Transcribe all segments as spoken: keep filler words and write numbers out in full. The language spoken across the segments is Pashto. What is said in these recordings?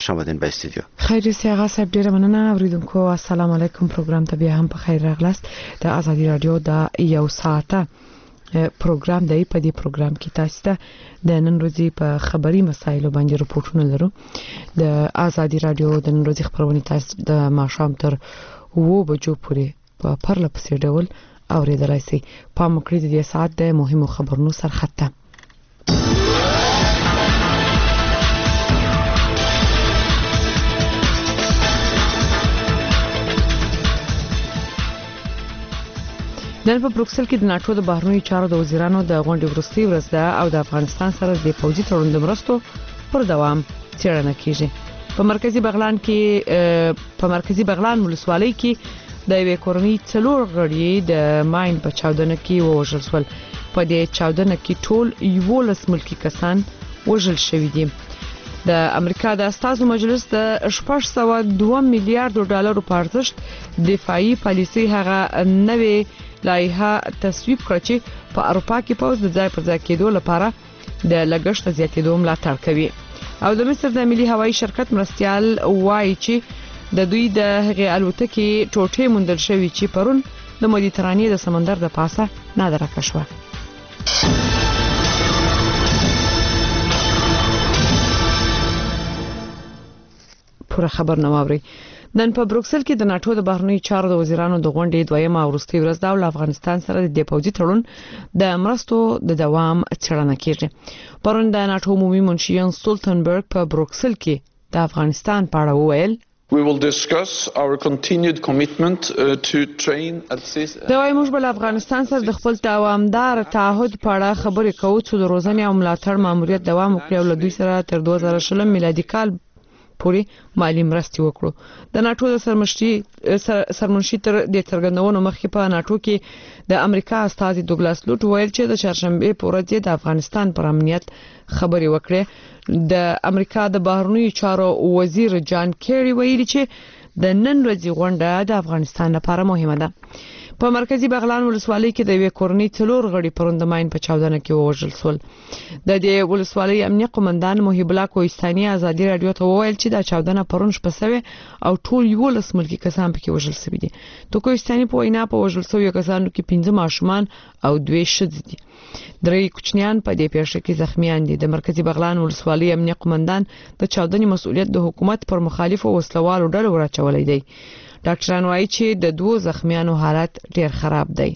شامدین به استودیو. خیر سیاغا صاحب ډیره مننه اوریدونکو. السلام علیکم. پروګرام ته بیا هم په خیر راغلاست. د ازادي رادیو د یو ساعته پروګرام دی. په دې پروګرام کې تاسو ته د نن ورځې په خبري مسایلو باندې راپورټونه لرو. د ازادي رادیو د نن ورځې خبرونه تاسو د ماښام تر و بجو پورې په پرله پسې ډول اوریدلای شئ. په مکړې د دې ساعت د مهمو خبرونو سرخطه. نن په بروکسل کې د ناتو د بهرنیو چارو د وزیرانو د غونډې وروستۍ ورځ ده او د افغانستان سره د پوځي تړون د مرستو پر دوام څېړنه کیږي. په مرکزی بغلان کې په مرکزی بغلان ولسوالۍ کې د یوې کورنۍ څلور غړي د ماین په چاودنه کې ووژل شول. په دې چاودنه کې ټول یولس ملکی کسان وژل شوي دي. د امریکا د استازو مجلس د شپږ سوه دوه میلیارډ ډالرو په ارزښت دفاعي پالیسي هغه نوې لایحه تصویب کړ چې په اروپا کې پوز د ځای پر ځای کېدو لپاره د لګښت زیاتېدو ملاتړ کوي. او د مصر د ملي هوایي شرکت مرستيال وایي چې د دوی د هغې الوتکې ټوټې موندل شوې چې پرون د مدیترانې د سمندر د پاسه نادرکه شوه. پوره خبر نه واوري. نن په بروکسل کې د ناتو د بهرنیو چارو د وزیرانو د غونډې دویمه وروستۍ ورځ ده او افغانستان سره د پوځي تړون د مرستو د دوام څېړنه کیږي. پرون د ناتو عمومي منشي یان سټولټنبرګ په بروکسل کې د افغانستان په اړه وویل We will discuss our continued commitment uh, to train assist دا وايي موږ بل افغانستان سره د خپل دوامدار تعهد په اړه خبرې کوو چې د روزنې او ملاتړ ماموریت دوام وکړي او له دوی سره تر دوه زره شلم میلادي کال پورې مالی مرستې وکړو. د ناتو د سرمنشي سرمنشي تر د څرګندونو مخکې په ناتو کې د امریکا استاد دوګلاس لوټ ویل چې د چهارشنبه په ورځ د افغانستان پر امنیت خبري وکړه. د امریکا د بهرنیو چارو وزیر جان کیری ویلي چې د نن ورځې غونډه د افغانستان لپاره مهمه ده. په مرکزی بغلان ولسوالۍ کې د یوې کورنۍ څلور غړي پروند ماین په چاودنه کې وژل شول. د دې ولسوالۍ امنیه قومندان محب الله کوهستاني ازادي رادیو ته وویل چې دا چاودنه پرون شپه سوه او ټول یولس ملکی کسان پکې وژل شوي دي. تو کوهستاني په وینا په وژل شویو کسانو کې پنځه ماشومان او دوه ښځې دي. درې کوچنیان په دې پیښه کې زخمیان دي. د مرکزی بغلان ولسوالۍ امنیه قومندان د چاودنې مسؤلیت د حکومت پر مخالفو وسلوالو ډلو راچولې دی. ډاکټران وایي چې د دوه زخمیانو حالت ډیر خراب دی.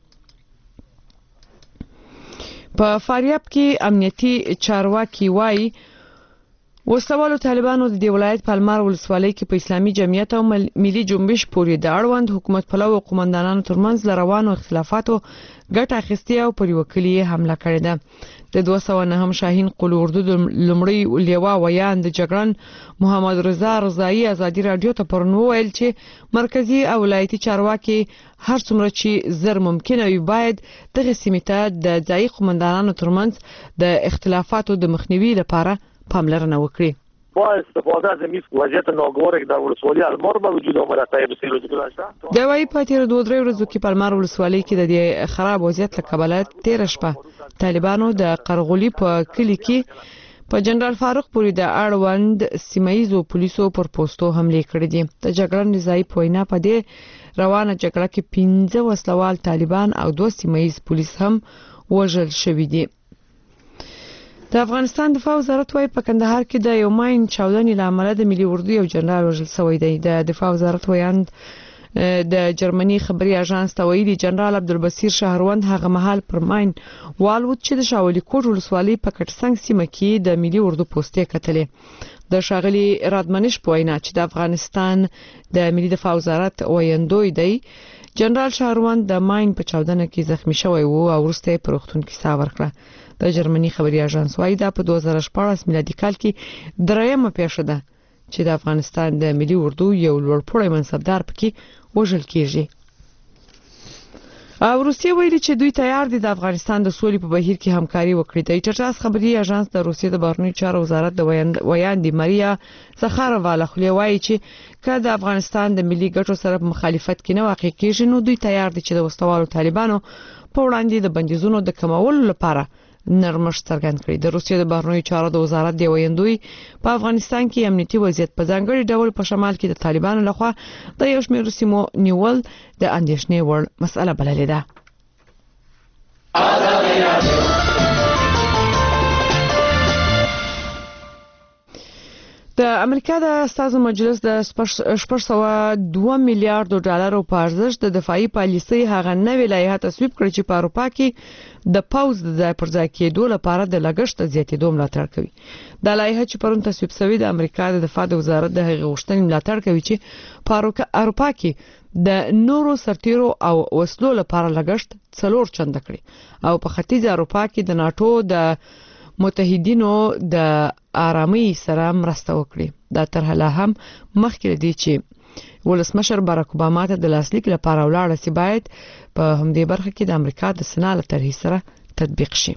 په فاریاب کې امنیتي چارواکي وایي وسلوالو طالبانو د ولایت پالمار ولسوالۍ کې په اسلامي جمعیت او ملي جنبش پورې د اړوند حکومت پلو قومندانانو ترمنځ لروانو اختلافاتو ګټه اخیستې او پر وکیلي حمله کړې ده. د دوه سوه نهم شاهین قول اردو د لمړی لیوا ویان د جګړن محمد رضا رضایی ازادي رادیو ته پرنو ویل چې مرکزی او ولایتي چارواکي هر څومره چې زر ممکن وي باید دغه سیمه ته د ځای قومندانانو ترمنځ د اختلافاتو د مخنیوي لپاره پاملرنه وکړي. با استفاده از این وضعیت ناگواری که در ولسوالی المار با وجود آمده طیب سیروز گذشته د وای په تیر دوه درې ورځو کې پالمار ولسوالی کې د دې خراب وضعیت له کبله تیر شپه طالبانو د قرغولي په کلی کې په جنرال فاروق پورې د اړوند سیمایزو پولیسو پر پوسټو حمله کړې دي. د جګړن نزاعي پوینا په دې روانه جګړه کې پنځه وسلوال طالبان او دوه سیمایز پولیس هم وژل شوي دي. د افغانستان دفاع وزارت وايي په کندهار کې د یو ماین چاودنې لامل د ملي اردو یو جنرال وژل شوی دی. د دفاع وزارت ویاند د جرمني خبري اژانس ته ویلي جنرال عبدالبصیر شهروند هغه مهال پر ماین والوت چې د شاولي کوټ ولسوالۍ په کټسنګ سیمه کې د ملي اردو پوسټې کتلې. د شاغلي رادمنش په وینا چې د افغانستان د ملي دفاع وزارت ویاندوی دی جنرال شهروند د ماین په چاودنه کې زخمی شوی وو او وروسته په روغتون کې ساه ورکړه. د جرمني خبري اژانس وايي دا په دوه زره شپاړس میلادي کال کې درېمه پیښه ده چې د افغانستان د ملي اردو یو لوړپوړی منصبدار پکې وژل کیږي. او روسیه ویلي چې دوی تیار دي د افغانستان د سولې په بهیر کې همکاري وکړي. د ټټاس خبري اژانس د روسیې د بهرنیو چارو وزارت د ویاندې ماریا زخارova له خولې وایي چې که د افغانستان د ملي ګټو سره مخالفت کې نه واقع کیږي نو دوی تیار دي چې د وسلوالو طالبانو په وړاندې د بندیزونو د کمولو لپاره نرمښت څرګند کړی. د روسیې د بهرنیو چارو د وزارت دی ویندوی په افغانستان کې امنیتي وضعیت په ځانګړي ډول په شمال کې د طالبانو لخوا د یو شمېر سیمو نیول د اندېښنې وړ مسله بللې ده. د امریکا د استازو مجلس د شپږ سوه دوه میلیارډ ډالرو په ارزښت د دفاعي پالیسۍ هغه نوې لایحه تصویب کړې چې په اروپا کې د پوز د ځای پر ځای کېدو لپاره د لګښت زیاتېدو ملاتړ کوي. دا لایحه چې پرون تصویب شوې د امریکا د دفاع د وزارت د هغې غوښتنې ملاتړ کوي چې په اروپا کې د نورو سرتیرو او وسلو لپاره لګښت څلور چنده کړي او په ختیځ اروپا کې د ناتو د متحدینو د آرامي سره مرسته وکړي. دا طرح لا هم مخکې دی چې ولسمشر باراک اوباما ته د لاسلیک لپاره ولاړ سي باید په همدې برخه کې د امریکا د سنال طرح سره تطبیق شي.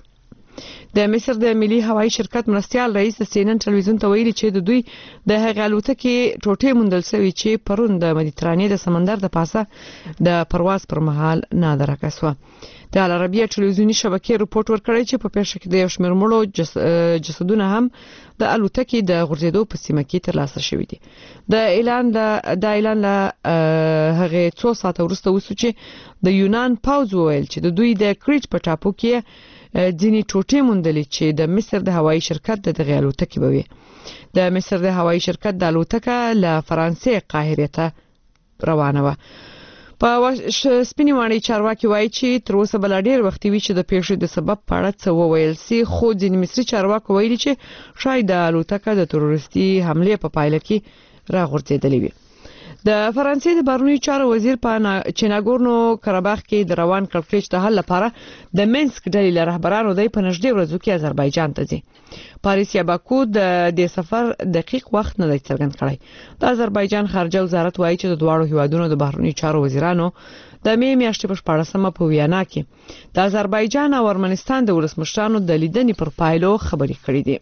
د مصر د ملي هوایي شرکت مرستيال رئیس د سینن ټلویزیون ته ویلي چې د دوی د هغه الوتکې ټوټې موندل شوې چې پرون د مدیترانې د سمندر د پاسه د پرواز پر مهال نادره کسوه. د العربیه ټلویزیونی شبکې رپورت ورکړی چې په پیښه کې د یو شمېر مړو جس جسدونه هم د الوتکې د غورځېدو په سیمه کې ترلاسه شوي دي. د اعلان د اعلان له هغه څو ساعت وروسته وسو چې د یونان پاوز وویل چې د دوی د کریټ په ټاپو کې ځینې ټوټې موندلې چې د مصر د هوایي شرکت د دغه الوتکې به وي. د مصر د هوایي شرکت د الوتکه له فرانسې قاهره ته روانه و. په سپینې وانې چارواکي وایي چې تر اوسه بل ډیر وخت وی چې د پیښې د سبب په اړه څه وویل سي، خو ځینې مصري چارواکي وایي چې شاید د الوتکه د تروریستي حمله په پایله کې راغورځېدلې وي. د فرانسې د بهرنیو چارو وزیر په چیناګورنو کراباخ کې د روان کړکېچ د حل لپاره د منسک ډلې له رهبرانو د په نږدې ورځو کې آذربایجان ته ځي. پاریس یا باکو د دې سفر دقیق وخت نه دی څرګند کړی. د آذربایجان خارجه وزارت وایي چې د دواړو هیوادونو د بهرنیو چارو وزیرانو د مې میاشتې په شپاړسمه په ویانا کې د آذربایجان او ارمنستان د ولسمشرانو د لیدنې پر پایلو خبرې کړې دي.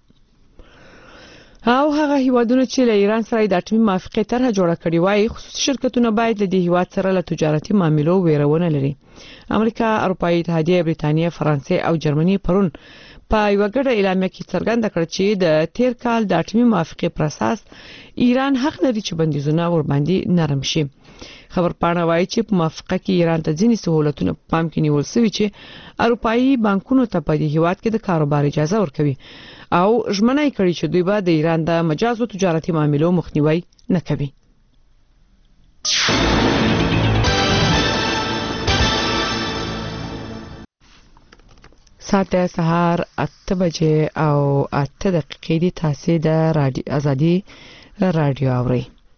او هغه هیوادونه چې له ایران سره د اټومي موافقې طرحه جوړه کړې وای خصوصي شرکتونه باید له دې هیواد سره له تجارتي معاملو ویرونه لري. امریکا، اروپאי اتحادیه، بریتانیا، فرانسې او جرمني پرون په یو ګډه اعلامیه کې څرګنده کړ چې د تیر کال د اټومي موافقې پر اساس ایران حق لري چې بندیزونه ور باندې نرم شي. خبرپاڼه وایي چې په موافقه کې ایران ته ځینې سہولتونه په پام کې نیول شوي چې اروپאי بانکونو ته په دې هیواد کې د کاروبار اجازه ورکوي او ژمنه یې کړې چې دوی به د ایران د مجازو تجارتي معاملو مخنیوي نه کوي. ساعت سهار اته بجې او اته دقیقې دي. تاسو د رادیو ازادي رادیو اورئ.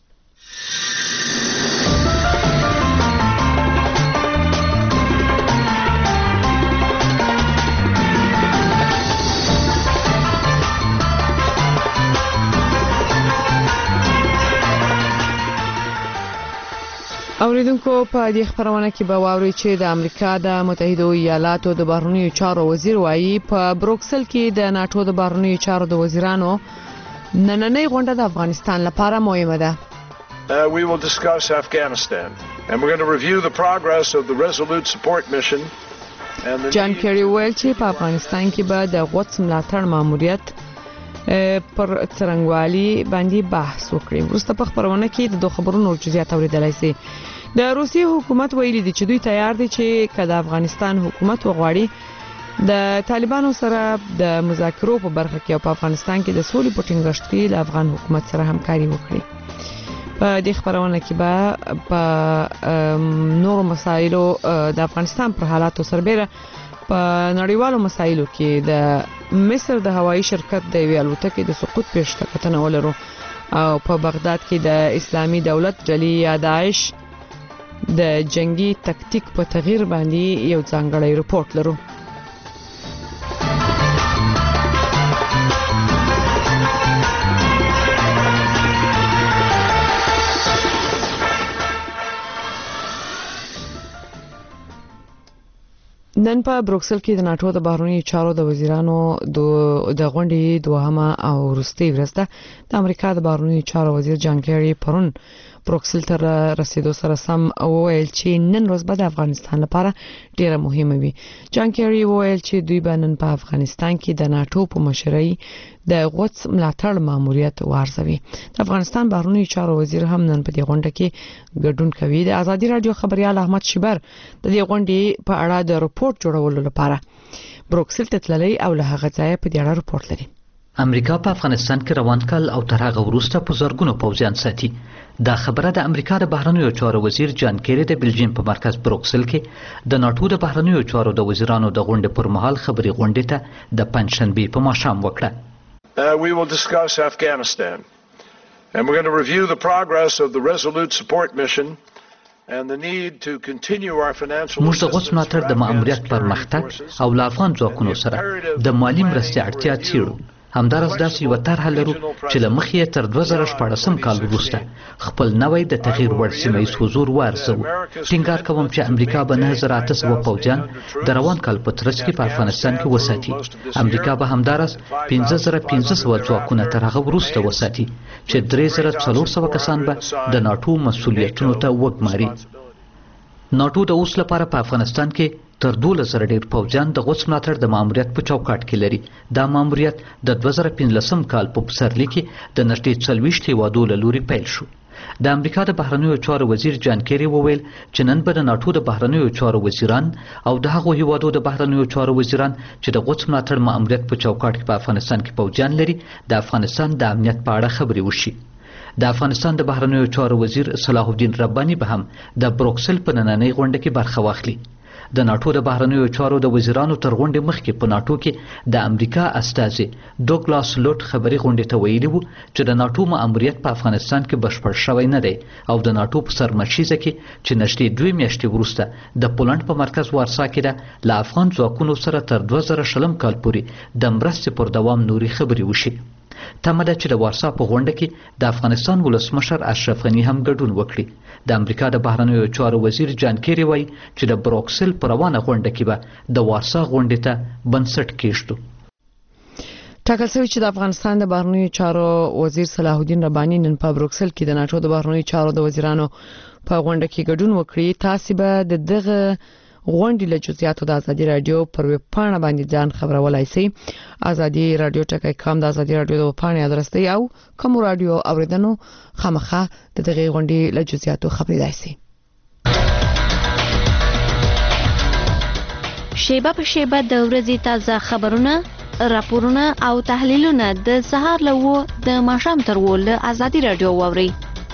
اوریدونکو په دې خبرونه کې به واوري چې د امریکا د متحده ایالاتو د بهرنیو چارو وزیر وایي په بروکسل کې د ناتو د بهرنیو چارو د وزیرانو نننۍ غونډه د افغانستان لپاره مهمه ده. Uh, we will discuss Afghanistan and we're going to review the progress of the Resolute Support Mission and the جان کیری ویل چې په افغانستان کې به د قدس ملاتړ ماموریت پر څرنګوالي باندې بحث وکړي. وروسته په خبرونه کې د دوه خبرونو جزئیات اوریدلای شي. د روسي حکومت ویلي دی چې دوی تیار دي چې کله افغانستان حکومت وغواړي د طالبانو سره د مذاکرو په برخه کې او په افغانستان کې د سولې په ټینګښت کې له افغان حکومت سره همکاري وکړي. په دې خبرونه کې به په نورو مسایلو د افغانستان پر حالاتو سربېره په نړیوالو مسایلو کې د مصر د هوایي شرکت د وی الوتکې د سقوط پیښه کتنه ولرو او په بغداد کې د اسلامي دولت جلی یا داعش د جنگي تکتیک په تغییر باندې یو ځانګړی رپورت لرو. نن په بروکسل کې د ناتو د بهرنیو چارو د وزیرانو د غونډې دوهمه او وروستۍ ورځ ده. د امریکا د بهرنیو چارو وزیر جان کیری پرون بروکسل ته رسیدو سره سم وویل چې نن ورځ به د افغانستان لپاره ډیره مهمه وي. جان کیری وویل چې دوی به نن په افغانستان کې د ناتو په مشرۍ د غوڅ ملاتړ ماموریت وارزوي. د افغانستان بهرنیو چارو وزیر هم نن په دې غونډه کې ګډون کوي. د ازادي رادیو خبريال احمد شیبر د دې غونډې په اړه د رپورت جوړولو لپاره بروکسل ته تللی او له هغه ځای په دې اړه رپورت لري. امریکا په افغانستان کې روان کال او تر هغه وروسته په زرګونو پوځیان ساتي. دا خبره د امریکا د بهرنیو چارو وزیر جان کیری د بلجیم په مرکز بروکسل کې د ناتو د بهرنیو چارو د وزیرانو د غونډې پر مهال خبري غونډې ته د پنځشنبه په ماښام وکړه. Uh, we will discuss Afghanistan, and we're going to review the progress of the Resolute Support Mission and the need to continue our financial موږ د غوڅ ملاتړ د ماموریت پرمختګ او له افغان ځواکونو سره د مالی مرستې اړتیا څیړو. همدارس داسې یو طرحه لرو چې له مخې یې تر دوه زره شپاړسم کال وروسته خپل نوی د تغییر وړ سیمه ییز حضور وارزوو. ټینګار کوم چې امریکا به نه زره اته سوه پوځیان د روان کال په ترڅ کې په افغانستان کې وساتي. امریکا به همدارس پنځه زره پنځه سوه ځواکونه تر هغه وروسته وساتي چې درې زره څلور سوه کسان به د ناتو مسؤلیتونو ته وګماري. ناتو د اوس لپاره په افغانستان کې تر دولس زره ډیر پوځیان د غوڅ ملاتړ د ماموریت په چوکاټ کې لري. دا ماموریت د دوه زره پنځلسم کال په پسرلي کې د نږدې څلوېښت هیوادو له لوري پیل شو. د امریکا د بهرنیو چارو وزیر جان کیری وویل چې نن به د ناتو د بهرنیو چارو وزیران او د هغو هیوادو د بهرنیو چارو وزیران چې د غوڅ ملاتړ ماموریت په چوکاټ کې په افغانستان کې پوځیان لري د افغانستان د امنیت په اړه خبرې وشي. د افغانستان د بهرنیو چارو وزیر صلاح الدین رباني به هم د بروکسل په نننۍ غونډه کې برخه واخلي. د ناتو د بهرنیو چارو د وزیرانو تر غونډې مخکې په ناتو کې د امریکا استازي دوګلاس لوټ خبري غونډې ته ویلي وو چې د ناتو ماموریت په افغانستان کې بشپړ شوی نه دی او د ناتو په سرمشیزه کې چې نږدې دوه میاشتې وروسته د پولند په مرکز وارسا کې ده له افغان ځواکونو سره تر دوه زره شلم کال پورې د مرستې پر دوام نوري خبري وشي. تمه ده چې د وارسا په غونډه کې د افغانستان ولسمشر اشرف غني هم ګډون وکړي. د امریکا د بهرنیو چارو وزیر جان کیری وایي چې د بروکسل په روانه غونډه کې به د وارسا غونډې ته بنسټ کېږدو. ټاکل شوی چې د افغانستان د بهرنیو چارو وزیر صلاح الدین رباني نن په بروکسل کې د ناتو د بهرنیو چارو د وزیرانو په غونډه کې ګډون وکړي. تاسو به د دغه غونډې له جزئیاتو د ازادي رادیو پر ویب پاڼه باندې ځان خبرولای شئ. ازادي رادیو ټکی کام د ازادي رادیو د پاڼې ادرس دی او کوم رادیو اوریدنو خامخا د دغه غونډې له جزئیاتو خبرېدای شئ. شیبه په شیبه د ورځې تازه خبرونه، راپورونه او تحلیلونه د سهار له و د ماښام تر و له ازادي رادیو واورئ.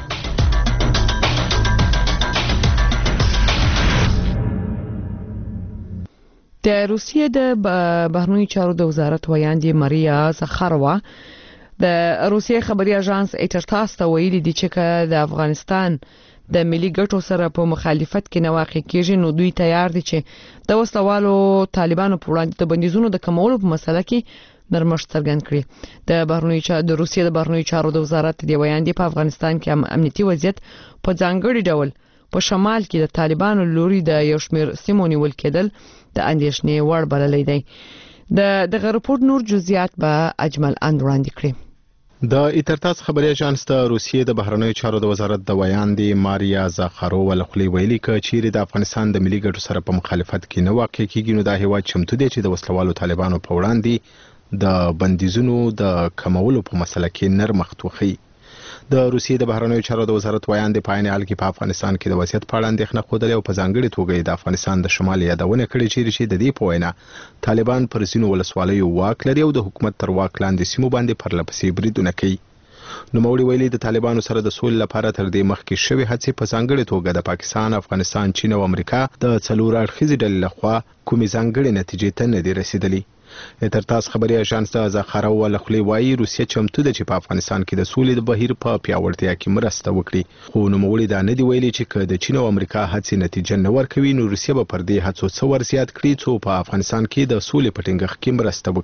د روسیې د بهرنیو چارو د وزارت ویاندې ماریا زخاروا د روسیې خبري اژانس ایټرتاس ته ویلي دي چې د افغانستان د ملي ګټو سره په مخالفت کې نه واقع کېږي نو دوی تیار دي چې د وسلوالو طالبانو په وړاندې د بندیزونو د کمولو په مسله کې نرمښت څرګند کړي. د بهرنیو چارو د روسیې د بهرنیو چارو د وزارت دی ویاندې په افغانستان کې امنیتي وضعیت په ځانګړي ډول په شمال کې د طالبانو لوري د یو شمېر سیمو نیول کېدل د اندېښنې وړ بللی دی. د دغه رپورت نور جزئیات به اجمل اند وړاندې کړي. د ایترتاس خبري اژانس د روسیې د بهرنیو چارو د وزارت د ویاندې ماریا زاخارووا له خولې ویلي چې چیرې د افغانستان د ملي ګټو سره په مخالفت کې نه واقع کېږي نو دا هیواد چمتو دی چې د وسلوالو طالبانو په وړاندې د بندیزونو د کمولو په مسله کې نرمښت وښيي. د روسیې د بهرنیو چارو د وزارت ویاندې په عین حال کې په افغانستان کې د وضعیت په اړه اندېښنه ښودلې او په ځانګړي توګه د افغانستان د شمال یادونه کړې چې د دې په وینا طالبان پر ځینو ولسوالیو واک لري او د حکومت تر واک لاندې سیمو باندې پرله پسې بریدونه کوي. نوموړي ویلي د طالبانو سره د سولې لپاره تر دې مخکې شوې هڅې په ځانګړي توګه د پاکستان، افغانستان، چین او امریکا د څلور اړخیزې ډلې لخوا کومې ځانګړې نتیجې ته نه دي رسیدلي. ایترتاس خبري اژانس د زاخارووا له خولې وایي روسیه چمتو ده چې په افغانستان کې د سولې د بهیر په پیاوړتیا کې مرسته وکړي. خو نوموړي دا نه دی ویلي چې که د چین او امریکا هڅې نتیجه نه ورکوي نو روسیه به پر دې هڅو څه ور زیات کړي څو په افغانستان کې د سولې په ټینګښت کې مرسته وکړي.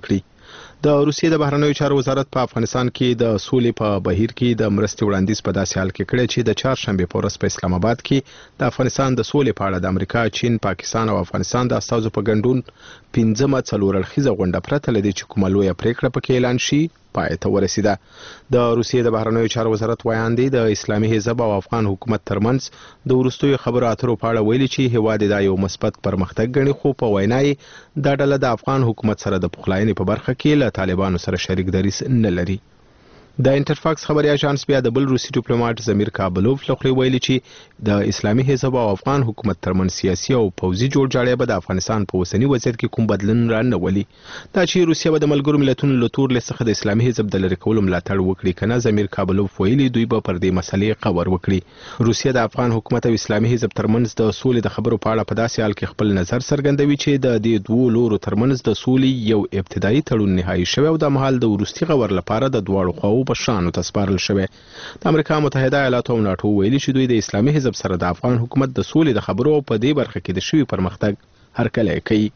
د روسیې د بهرنیو چارو وزارت په افغانستان کې د سولې په بهیر کې د مرستې وړاندیز په داسې حال کې کړی چې د چهارشنبه په ورځ په اسلام آباد کې د افغانستان د سولې په اړه د امریکا، چین، پاکستان او افغانستان د استازو په ګډون پنځمه څلور اړخیزه غونډه پرته لدی چې کومه لویه پریکړه پکې اعلان شي پای ته ورسیده. د روسیې د بهرنیو چارو وزارت وایاندې د اسلامي حزب او افغان حکومت ترمنځ د وروستیو خبرو اترو په اړه ویلي چې هیواد دا یو مثبت پرمختګ ګڼي، خو په وینا یې دا ډله د افغان حکومت سره د پخلاینې په برخه کې له طالبانو سره شریک دریځ نه لري. د انټرفاکس خبري اژانس بیا د بل روسي ډیپلوماټ زمیر کابلوف لخوا ویلي چې د اسلامي حزب او افغان حکومت ترمن سیاسي او پوځي جوړجاړی به د افغانستان په اوسنی وضعیت کې کوم بدلون را نه ولي. دا چې روسیه به د ملګرو ملتونو له تور لیست څخه د اسلامي حزب د لرې کولو ملاتړ وکړي کنه، زمیر کابلوف ویلي دوی به پر دې مسلې خبر وکړي. روسیه د افغان حکومت او اسلامي حزب ترمنځ د سولې د خبرو په اړه په داسې حال کې خپل نظر څرګندوي چې د دې دوه لورو ترمنځ د سولې یو ابتدایي تړون نهایی شوی او د مهال د وروستي غور لپاره د دواړو خواو په شانو تسپارل شوی. د امریکا متحده ایالاتو او ناتو ویلي چې دوی د اسلامي حزب سره د افغان حکومت د سولې د خبرو په دې برخه کې د شوی پرمختګ هرکلی کوي.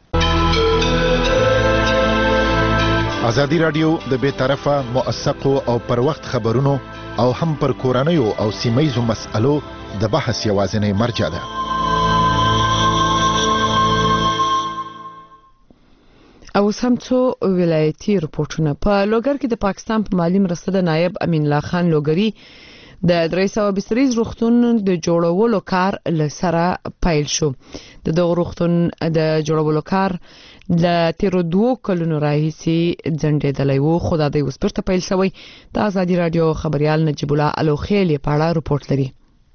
ازادي رادیو د بې طرفه، موثقو او پر وخت خبرونو او هم پر کورنیو او سیمهیزو مسألو د بحث یوازینی مرجع ده. او سم څو ولایتي رپورټونه. په لوګر کې د پاکستان په مالی مرسته د نایب امین الله خان لوګری د درې سوه بستریز روغتون د جوړولو کار لسره پیل شو. د دغه روغتون د جوړولو کار د تیرو دوه کلونو راهیسې ځنډېدلی و، خو دا د اوس بیرته پیل شوی. د ازادي رادیو خبريال نجیب الله الوخیل په اړه رپورټ لري.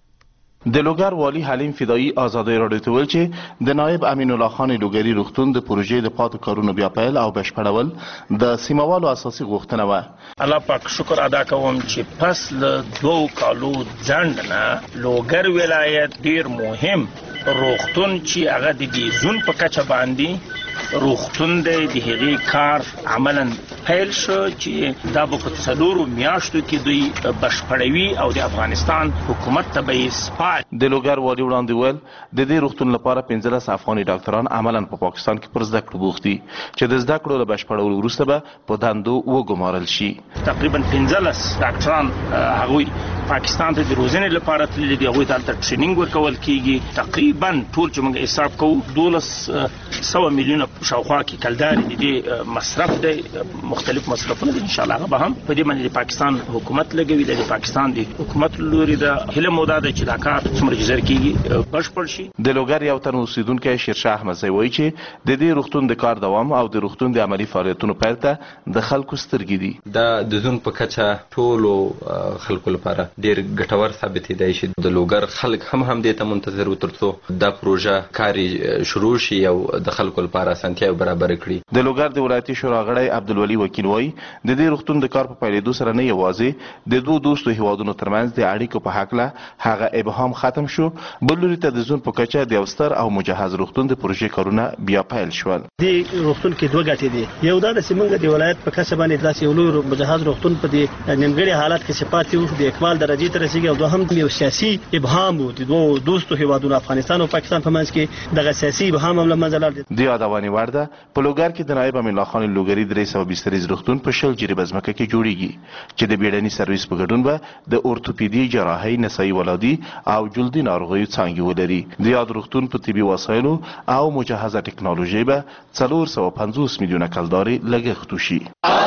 د لوګر والی حلیم فدایی ازادي رادیو ته ویل چې د نایب امین الله خان لوګری روغتون د پروژې د پاتو کارونو بیا پیل او بشپړول د سیموالو اساسي غوښتنه و. الله پاک شکر ادا کوم چې پس له دوه کالو ځنډ نه لوګر ولایت ډیر مهم روغتون چې هغه د ګیزون په کچه باندې روغتون د هغې کار عملاً پیل شو چې دا به په څلورو میاشتو کې دوی بشپړوي او د افغانستان حکومت ته به یې سپاري. د لوګر والي وړاندې ویل د دې روغتون لپاره پنځلس افغاني ډاکټران عملاً په پاکستان کې پر زده کړو بوخت دي چې د زده کړو له بشپړولو وروسته به په دندو وګمارل شي. تقریبا پنځلس ډاکټران هغوی پاکستان ته د روزنې لپاره تللي دي، هغوی ته هلته ټرینینګ ورکول کیږي. تقریبا ټول چې موږ حساب کوو دولس سوه میلیونه شاوخوا کې کلداري د دې مصرف دی، مختلف مصرفونه دي. ان شاء الله هغه به هم په دې باندې د پاکستان حکومت لګوي. د پاکستان د حکومت لوري د هله موده ده چې دا کار څومره جزر کیږي بشپړ شي. د لوګر یو تن اوسیدونکو شیرشاه احمدزی وایي چې د دې روغتون د کار دوام او د روغتون د عملی فعالیتونو پیل ته د خلکو سترګې دي. دا د زون په کچه ټولو خلکو لپاره ډیر ګټور ثابت دی چې د لوګر خلک هم هم دې ته منتظر و ترڅو دا پروژه کاری شروع شي او د خلکو لپاره اسانتیا برابر کړي. د لوګر د ولایتي شورا غړی عبدالولي وکیل وایي د دې روغتون د کار په پیلېدو سره نه یوازې د دوه دوستو هیوادونو ترمنځ د اړیکو په هکله هغه ابهام ختم شو، بل لوري ته د زون په کچه د یو ستر او مجهز روغتون د پروژې کارونه بیا پیل شول. د روغتون کې دوه ګټې دي. یو دا چې موږ د ولایت په کچه باندې داسې یو لوی مجهز روغتون په دې نیمګړي حالت کې صفات یو د اکمال درجې ته رسیږي، او دوهم یو سیاسي ابهام وو د دوه دوستو هیوادونو افغانستان او پاکستان په منځ کې دغه سیاسي ابهام هم له منځه لاړ. د یادونې وړ ده په لوګر کې د نایب امین الله خان لوګری درې سوه بستریز روغتون په شل جریبه ځمکه کې جوړیږي چې د بیړني سرویس په ګډون به د اورتوپیدي، جراحي، نسایي ولادي او جلدي ناروغیو څانګې ولري. د یاد روغتون په طبي وسایلو او مجهزه ټکنالوژي به څلور سوه پنځوس میلیونه کلدارې لګښت وشي.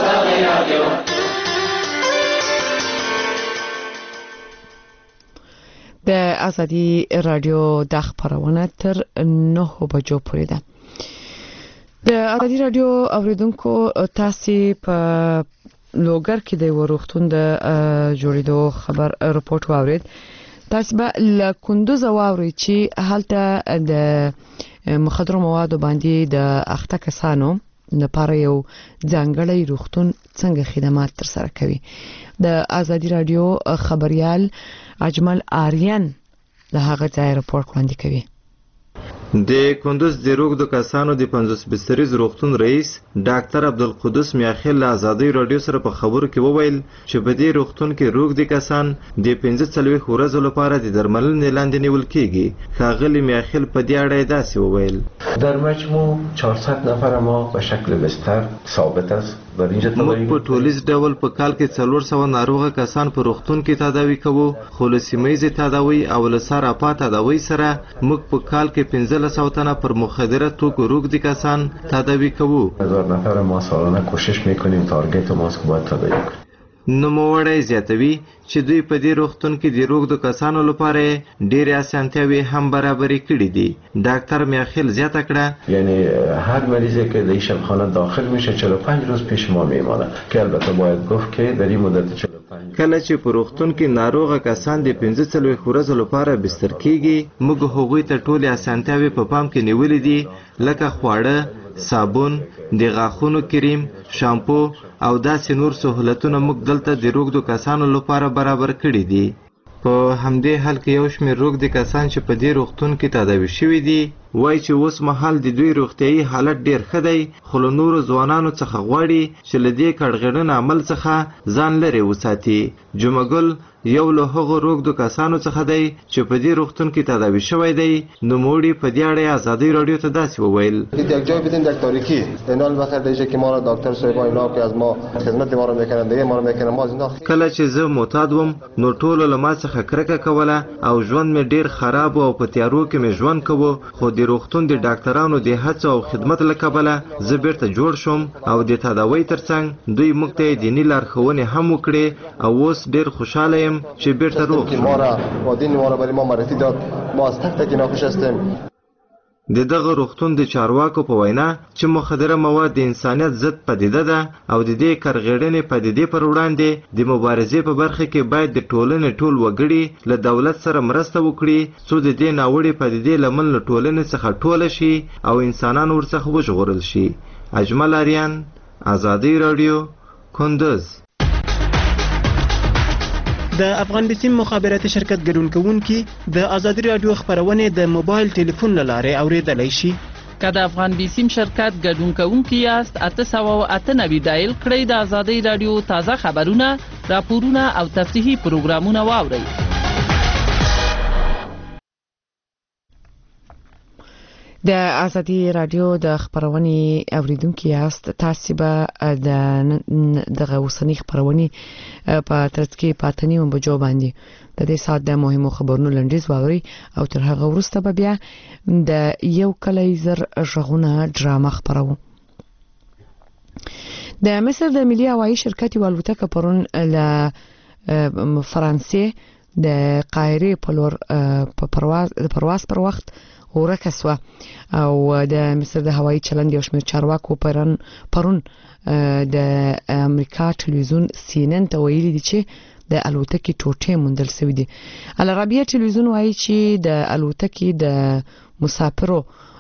د ازادي رادیو د خبرونه تر نه بجو پورې ده. د ازادي رادیو اوریدونکو تاسو په لوګر کې د وروختون د جوړېدو خبر رپورت واورید. تاسو به ل کندوز واوري چې هلته د مخدر موادو باندې د اخته کسانو لپاره یو ځانګړی روغتون څنګه خدمات ترسره کوي. د ازادي رادیو خبريال اجمل آریان له هغه ځای رپورت وړاندې کوي. د کندوز د روغتو کسانو د پنځوس بستریز روغتون رئیس ډاکټر عبدالقدوس میاخیل له ازادي رادیو سره په خبرو کې وویل چې په دې روغتون کې روغتي کسان د پنځه څلوېښت ورځو لپاره د درملنې لاندې نیول کیږي. ښاغلي میاخیل په دې اړه داسې وویل: در مجموع چهارصد نفر ما به شکل بستر ثابت است موږ په ټولیز ډول په کال کې څلور سوه ناروغه کسان په روغتون کې تداوي کوو، خو له سیمهییزې تداوي او له سراپا تداوي سره موږ په کال کې پنځلس سوه تنه پر مخدره توکو روږدي کسان تداوي کوو. هزار نفر ما سالانه کوشش میکنیم تارگت ماسک باید تداوی کنیم. نوموړی زیاتوي چې دوی په دې روغتون کې د روږدو کسانو لپاره ډېرې اسانتیاوې هم برابرې کړي دي. ډاکټر میاخیل زیاته کړه یعنی هر مریضی که در شبخانه داخل میشه چهل و پنج روز پیش ما میمانه که البته باید گفت که در این مدت چهل و پنج کله چې په روغتون کې ناروغه کسان د پنځه څلوېښت ورځو لپاره بستر کیږي موږ هغوی ته ټولې اسانتیاوې په پام کې نیولې دي لکه خواړه، صابون، د غاښونو کریم، شامپو او داسې نور سهولتونه موږ دلته د روږدو کسانو لپاره برابر کړي دي. په همدې حال کې یو شمېر روږدي کسان چې په دې روغتون کې تداوي شوي دي وایي چې اوس مهال د دوی روغتیایي حالت ډېر ښه دی، خو له نورو ځوانانو څخه غواړي چې له دې کړغېړن عمل څخه ځان لرې وساتي. جمعګل یو له هغو روږدو کسانو څخه دی چې په دې روغتون کې تداوي شوی دی. نوموړي په دې اړه ازادۍ راډیو ته داسې وویل: یک جای بدیم در تاریکی اینا البته دیگه که ما را دکتر صاحبا اینا که از ما خدمت ما رو میکنن دیگه ما رو میکنن ما زنده. کله چې زه معتاد وم نو ټولو له ما څخه کرکه کوله او ژوند مې ډېر خراب او په تیارو کې مې ژوند کوو، خو د روغتون د ډاکټرانو د هڅو او خدمت له کبله زه بیرته جوړ شوم او د تداوۍ ترڅنګ دوی موږ ته دیني لارښوونې هم وکړې او اوس ډېر خوشحاله یم چې بیرته روغ شوم. ما را و دین ما را برای ما معرفی داد، ما از تک تک اینا خوش هستیم. د دغه روغتون د چارواکو په وینا چې مخدره مواد د انسانیت ضد پدیده ده او د دې کارغېړنې پدیدې پر وړاندې د مبارزې په برخه کې باید د ټولنې ټول وګړي له دولت سره مرسته وکړي څو د دې ناوړې پدیدې لمن له ټولنې څخه ټوله شي او انسانان ورڅخه وژغورل شي. اجمل آریان، ازادي راډیو، کندز. د افغان بسیم مخابراتي شرکت ګډون کوونکي د ازادي راډیو خبرونه د موبایل ټلیفون لاره اوریدلای شي. که د افغان بسیم شرکت ګډون کوونکي یاست اته سوه او اته نوي ډایل کړئ د ازادي راډیو تازه خبرونه، راپورونه او تفریحي پروګرامونه واورئ. د ازادي رادیو د خبرونې اوریدونکو یاست. تاسو به د دغه اوسنۍ خبرونې په ترڅ کې پاتنی او بجو باندې د دې سات د مهمو خبرونو لنډیز واوري او تر هغه وروسته به بیا د یو کلی زر ژغونه ډرامه خبرو. د مصر د ملي هوایي شرکت والوتکه پرون له فرانسې د قاهره په لور په پرواز د پرواز پر وخت ورکه سوه او د مصر د هوایي چلند یو شمېر چارواکو پرون پرون د امریکا ټلویزیون سی ان ان ته ویلي دي چې د الوتکې ټوټې موندل شوې دي. العربیه ټلویزیون وایي چې د الوتکې د مسافرو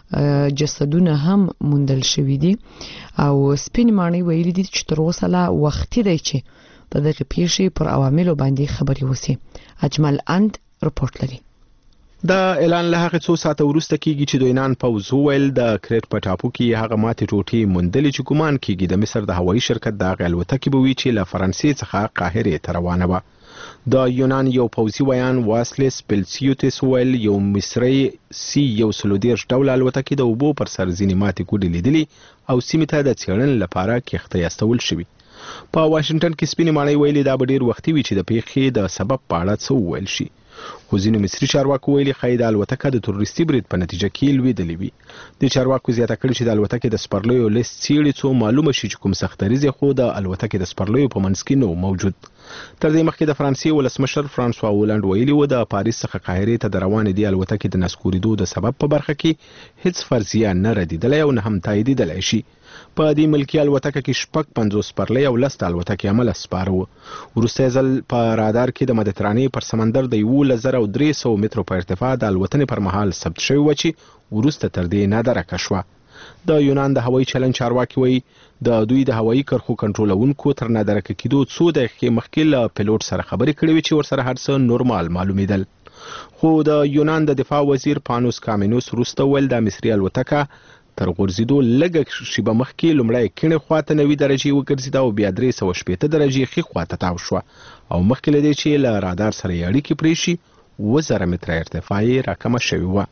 جسدونه هم موندل شوې دي او سپین مانی ویلي دي چې تر اوسه لا وخت دی چې د دغه پیښې پر عواملو باندې خبري وسی. اجمل اند رپورت لري. دا اعلان له هغه څو ساعته وروسته کیږي چې دوینان پوز ویل د کریټ په ټاپو کې هغه ماتې ټوټې موندلې چې ګومان کیږي د مصر د هوایي شرکت د الوتکې به وي چې له فرانسې څخه قاهره ته روانه وه. د یونان یو پوځي ویان واسلس بلسیوتس ویل یو مصری سی یو سلودیرش ډول الوتکې د اوبو پر سر ځینې ماتې ګوډې لیدلې او سیمې ته د څېړنې لپاره کښته استول شوي. په واشنگټن کې سپینې ماڼۍ ویلي دا به ډېر وختي وي چې د پیښې د سبب په اړه څه وویل شي. خو ځینو مصري چارواکو ویلي ښایي د الوتکه د تروریستي برید په نتیجه کې لوېدلې وي. د چارواکو زیاته کړې چې د الوتکې د سپرلیو لیست څېړي څو معلومه شي چې کوم سختریز خو د الوتکې د سپرلیو په منځ کې نه موجود. تر دې مخکې د فرانسې ولسمشر فرانسوا هولند ویلي و د پاریس څخه قاهرې ته د روانې دي الوتکې د نسکورېدو د سبب په برخه کې هیڅ فرضیه نه ردېدلی او نه هم تاییدېدلی شي. په دې ملکي الوتکه کې شپږ پنځوس سپرلۍ او لس الوتکې عمله سپاره وو. وروستی ځل په رادار کې د مدیترانې پر سمندر د یولس زره او درې سوه مترو په ارتفاع د الوتنې پر مهال ثبت شوې وه چې وروسته تر دې نادرکه شوه. د یونان د هوایي چلند چارواکي وایي د دوی د هوایي کرښو کنټرولونکو تر نادرکه کېدو څو دقیقې مخکې له پیلوټ سره خبرې کړې وې چې ورسره هر څه نورمال معلومېدل. خو د یونان د دفاع وزیر پانوس کامینوس وروسته ویل د مصري الوتکه تر غورځېدو لږه شیبه مخکې لومړی کیڼې خواته نوي درجې وګرځېده او بیا درې سوه شپېته درجې ښي خواته تاو شوه او مخکې له دې چې له رادار سره یې اړیکې پرې شي اووه زره متره ارتفاع یې راکمه شوې وه.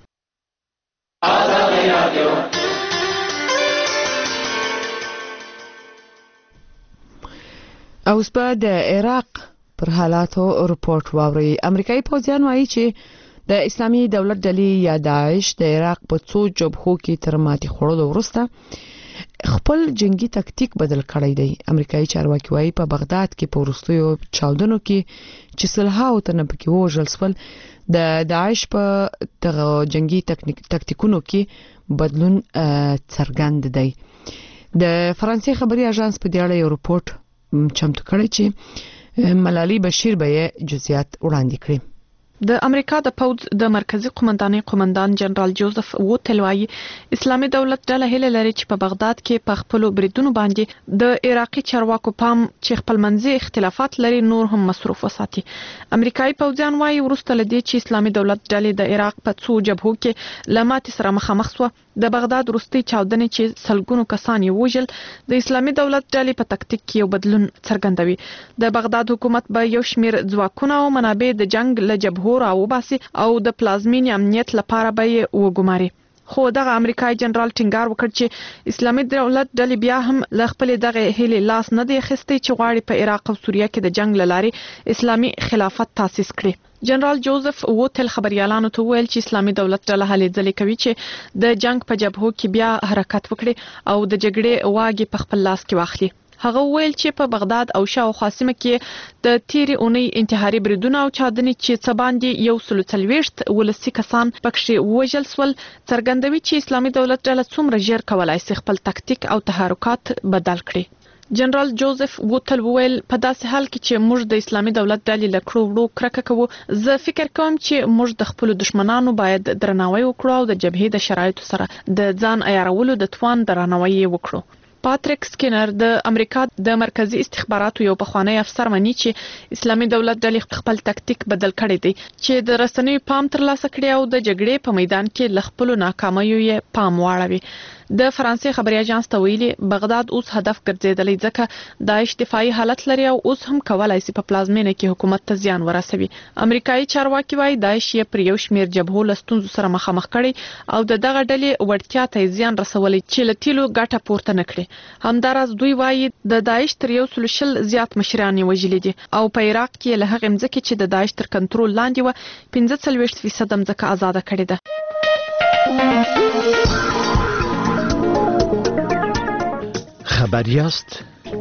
اوس په د عراق پر حالاتو رپورت واوري. امریکایي پوځیان وایي چې د اسلامي دولت ډلې یا داعش د عراق په څو جبهو کې تر ماتې خوړلو وروسته خپل جنگي تکتیک بدل کړی دی. امریکایي چارواکي وایي په بغداد کې په وروستیو چاودنو کې چې سلهاو تنه پکې وژل شول د داعش په دغه جنگي تکتیکونو کې بدلون څرګند دی. د فرانسې خبري اژانس په دې اړه یو رپورت چمتو کړی چې ملالي بشیر به جزئیات وړاندې کړي. د امریکا د پوز د مرکزی قومندانۍ قومندان جنرال جوزف ووتل وایي اسلامي دولت ډله هله لري چې په بغداد کې په خپل بریدونو باندې د عراقي چارواکو پام چې خپل منځي اختلافات لري نور هم مصروف وساتي. امریکایي پوځیان وایي ورسته لدی چې اسلامي دولت ډلې د عراق په څو جبهو کې لمات سره مخامخ شو. د بغداد وروستي چاودنې چې سلګونو کسان یې وژل د اسلامي دولت ډلې په تکتیک کې یو بدلون څرګندوي. د بغداد حکومت به یو شمیر ځواکونه او منابع د جنگ له جبهو راوباسي او د پلازمینی امنیت لپاره به یې وګماري. خو دغه امریکایي جنرال ټینګار وکړ چې اسلامي دولت ډلې بیا هم ل خپل دغه هلي لاس نه دی خستي چې غواړي په عراق او سوریه کې د جنگ لاري اسلامي خلافت تاسیس کړي. جنرال جوزف ووتل خبريالانو ته ویل چې اسلامي دولت ډله هلي ځلې کوي چې د جنگ په جبهو کې بیا حرکت وکړي او د جګړې واګي په خپل لاس کې واخلي. هغه ویل چې په بغداد او شاوخوا سیمه کې د تیری اونۍ انتحاري بریدونه او چاودنې چې څه باندې یو سل څلوېښت ولسی کسان پکې وژل شول څرګندوي چې اسلامي دولت ډله څومره ژر کولای شي خپل تکتیک او تحرکات بدل کړي. جنرال جوزف ووتل ویل په داسې حال کې چې موږ د اسلامي دولت ډلې له کړو وړو کرکه کوو زه فکر کوم چې موږ د خپل دشمنانو باید درناوی وکړو او د جبهې د شرایطو سره د ځان عیارولو د توان درناوی وکړو. پاتریک سکینر د امریکا د مرکزی استخباراتو یو پخوانی افسر مني چې اسلامي دولت ډلې خپل تکتیک بدل کړی دی چې د رسنیو پام ترلاسه کړي او د جګړې په میدان کې ل خپل ناکامیو یې پام واړوي. د فرانسې خبري اژانس ته ویلي بغداد اوس هدف ګرځیدلی ځکه داعش دفاعي حالت لري او اوس هم کولای شي په پلازمینه کې حکومت ته زیان ورسوي. امریکایي چارواکي وايي داعش یې پر یو شمیر جبهو لستونزو سره مخامخ کړي او د دغه ډلې وړتیا ته زیان رسولي چې لتیلو ګټه پورته نکړي. همدارس دوی وايي د داعش تر یو سل شل زیات مشران وژلي دي او په عراق کې له هغه مځکه چې د داعش تر کنټرول لاندې و پنځه څلوېښت فیصد مځکه آزاد کړې ده. خبریاست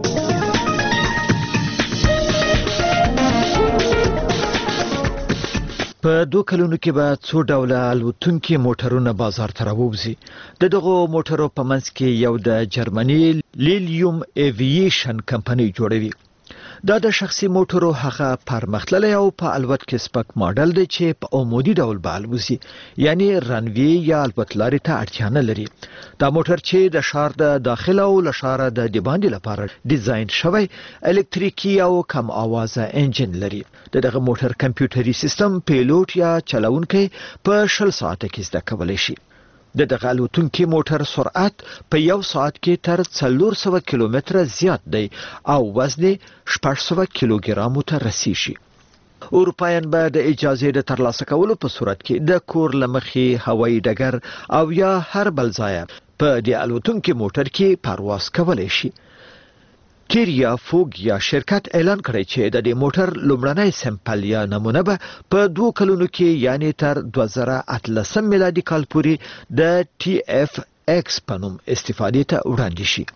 په دوه کلونو کې به څو ډوله الوتونکي موټرونه بازار ته راووځي. د دغو موټرو په منځ کې یو د جرمني لیلیوم ایوییشن کمپنۍ جوړوي. دا د شخصي موټرو هغه پرمختللی او په الوت کې سپک ماډل دی چې په عمودي ډول به الوزي، یعنی رنوی یا الوتلارې ته اړتیا نه لري. دا موټر چې د ښار د داخله او له ښاره د دباندې لپاره ډیزاین شوی الکتریکي او کم اوازه انجن لري. د دغه موټر کمپیوټري سیستم پیلوټ یا چلونکی په شل ساعته کې زده کولی شي. د دغه الوتونکي موټر سرعت په یو ساعت کې تر څلور سوه کیلومتره زیات دی او وزن شپږ سوه کیلوګرامو ته رسیږي. اروپایان به د اجازه د ترلاسه کولو په صورت کې د کور لمخې هوایي ډګر او یا هر بل ځای په د الوتونکي موټر کې پرواز کولی شي. کیریا فوګ یا شرکت اعلان کړی چې د دې موټر لومړنی سمپل یا نمونه به په دوه کلونو کې یعنی تر دوه زره اتلسم میلادي کال پورې د ټي اف ایکس په نوم استفادې ته وړاندې شي.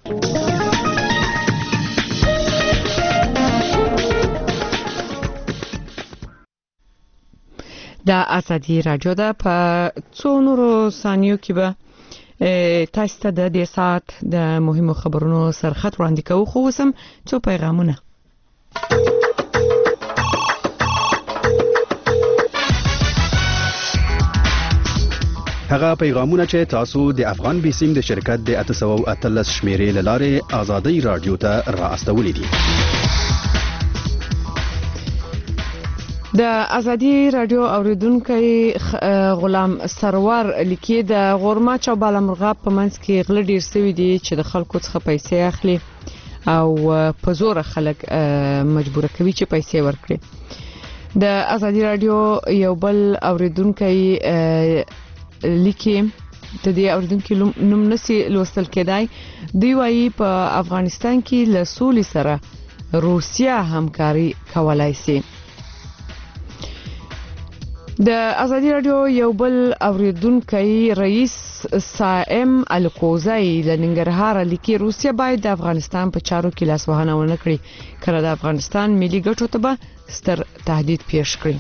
د ازادي رادیو د په څو نورو ثانیو کې به تاسو ته د دې ساعت د مهمو خبرونو سرخط وړاندې کوو، خو اوس هم څو پیغامونه. هغه پیغامونه چې تاسو د افغان بیسیم د شرکت د اته سوه اتلس شمیرې له لارې ازادي رادیو ته را استولې دي. د ازادي رادیو اوریدونکو غلام سرور لیکي د غورماچ او بالامرغاب په منځ کې غل ډیر سوي دي چې د خلکو څخه پیسې اخلي او په زور خلک مجبور کوي چې پیسې ورکړي. د ازادي رادیو یو بل اوریدونکو لیکي د دې اوریدونکو نوم نسی لوستل کېدای. دی وايي په افغانستان کې له سولې سره روسیا همکاري کولای شي. د ازادي رادیو یو بل اوریدونکو رئیس سائم الکوزای د ننګرهار لیکي روسیا باید د افغانستان په چارو کې لاسوهنه ونه کړي کله د افغانستان ملي ګټو ته به ستر تهدید پیښ کړي.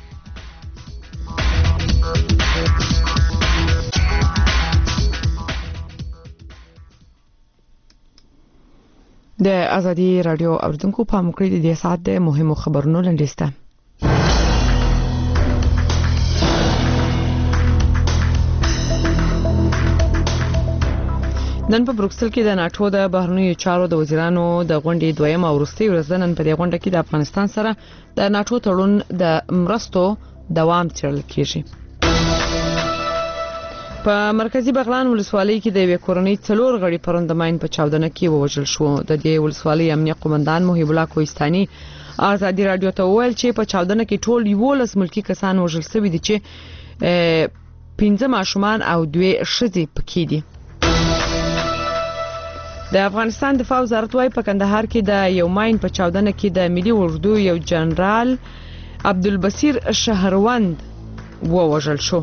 د ازادي رادیو اوریدونکو په مکړې د دې ساعت د مهمو خبرونو لنډیسته. نن په بروکسل کې د ناتو د بهرنیو چارو د وزیرانو د غونډې دویم او وروستي ورځ نن په دې غونډه کې د افغانستان سره د ناتو تړون د مرستو دوام څیړل کیږي. په مرکزی بغلان ولسوالۍ کې د یوې کورنۍ څلور غړي پروندماین په چاودنه کې ووژل شو. د دې ولسوالۍ امنیه قومندان محب الله کوهستاني ازادي رادیو ته وویل چې په چاودنه کې ټول یولس ملکی کسان وژل شوي دي چې پنځه ماشومان او دوه ښځې پکې دي. د افغانستان دفاع وزارت وايي په کندهار کې د یو ماین په چاودنه کې د ملي اردو یو جنرال عبدالبصیر شهروند ووژل شو.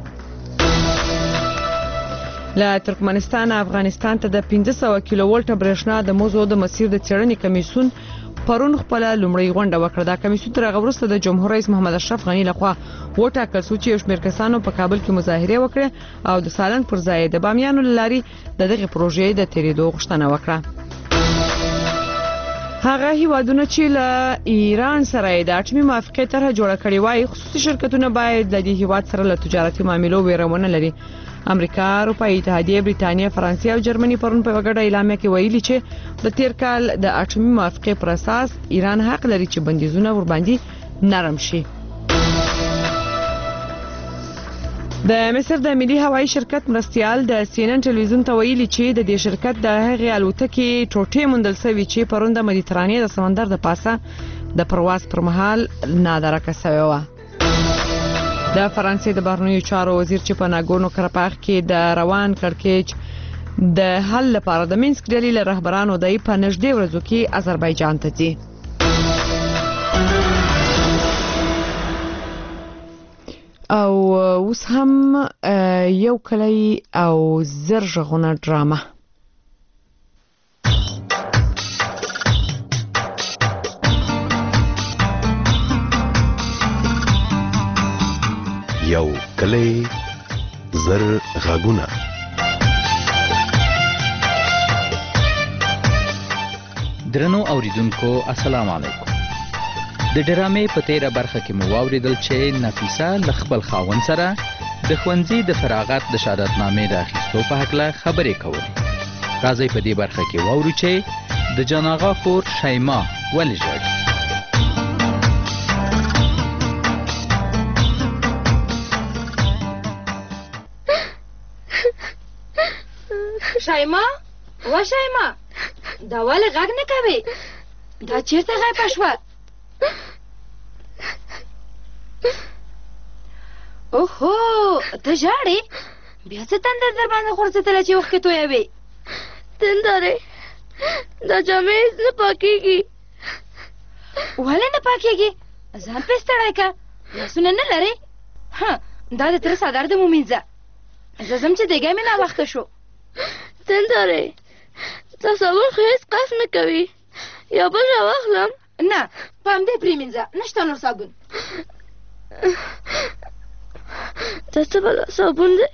له ترکمنستان افغانستان ته د پنځه سوه کیلو ولټ برېښنا د موضوع د مسیر د څېړنې کمیسیون پرون خپل لومړی غونډه وکړه. دا کمیسیون تر هغه وروسته د جمهور رئیس محمد اشرف غنی لخوا وټاکل شو چې یو شمېر کسانو په کابل کې مظاهره وکړه او د سالنګ پر ځای د بامیانو لاري د دغه پروژې د تیریدو غوښتنه وکړه. هغه هیوادونه چې له ایران سره د اټومي موافقې طرح جوړه کړې وای خصوصي شرکتونه باید د دې هیواد سره له تجارتي معاملو ویرونه لري. امریکا، اروپای اتحادیه، بریتانیا، فرانسې او جرمني پرون په وګړه اعلامیه کې ویلي چې د تیر کال د اټومي موافقې پر اساس ایران حق لري چې بندیزونه ور باندې نرم شي. د مصر د ملي هوایي شرکت مرستيال د سینن ټلویزیون ته ویلي چې د دې شرکت د هغې الوتکې ټوټې موندل شوې چې پرون د مدیترانې د سمندر د پاسه د پرواز پر مهال نادرکه شوې و. د فرانسې د بهرنیو چارو وزیر چې په ناګورنو کاراباخ کې د روان کړکېچ د حل لپاره د مینسک ډلې له رهبرانو د په نږدې ورځو کې آذربایجان ته ځي. او اوس هم یو کلی او زرغونه ډرامه. یو کلی زر غاګونه. درنو اوریدونکو السلام علیکم. د ډرامې په تیره برخه کې مو واوریدل چې نفیسه له خپل خاوند سره د ښوونځي د فراغت د شهادتنامې د اخیستو په هکله خبرې کولې. راځئ په دې برخه کې واورو چې د جان آغا خور شیما ولې ژاړي. شیما و شیما دا ولې غږ نه کوي؟ دا چیرته غیبه شوه؟ اوهو ته ژاړې؟ بیا څه تندر در باندې غورځېدله چې اوښکې تویوې؟ تندرې دا جامې هېڅ نه پاکېږي. ولې نه پاکېږي؟ ځان پرې ستړی که لاسونه نه لرې؟ ها دا د تره څادر دې ومینځه. زه ځم چې دیګی مې ناوخته شو. تندرې دا صابون خو هېڅ قف نه کوي. یا بل راواخلم؟ نه په همدې پرېمینځه، نشته نور صابون. دا څه بلا صابون دی؟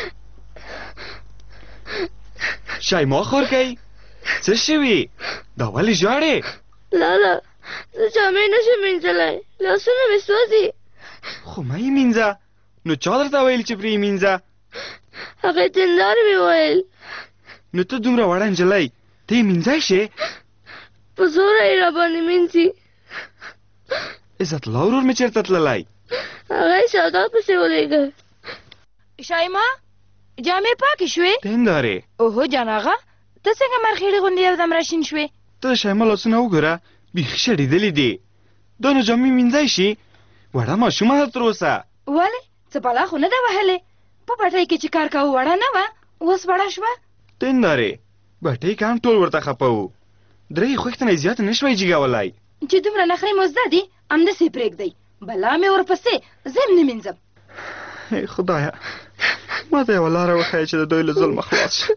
شیما خورکۍ څه شوي؟ دا ولې ژاړې؟ لالا زه جامې نشم مینځلی، لاسونه مې سوځي. خو مه یې مینځه. نو چا درته ویل چې پرې یې مینځه؟ هغې تندار مې ویل. نو ته دومره وړه نجلۍ ته یې مینځی شې؟ په زوره یې راباندې مینځي. عزت الله ورور مې چېرته تللی؟ هغه یې سودا پسې ولېږه. شایما جامې پاکې شوې؟ تندارې اوهو جان آغا ته څنګه مرخیړې غوندې یو دم راشین شوې؟ ته د شیما لاسونه وګوره بیخي شړېدلي دي. دا نو جامې مینځی شي؟ وړه ماشومه ده تر اوسه. ولې څه بلا خو نه ده وهلې؟ په پټۍ کې چې کار کوو وړه نه وه، اوس وړه شوه. تندارې بټۍ که هم ټول ورته خپه وو. درې خوښته نه زیات نشوي جګولای چې دومره نخرې مزده دي همداسې پرېږدئ بلا مې ورپسې زه هم نه مینځم ای خدایه ما ته یوه لاره وښیه چې د دوی له ظلمه خلاص شم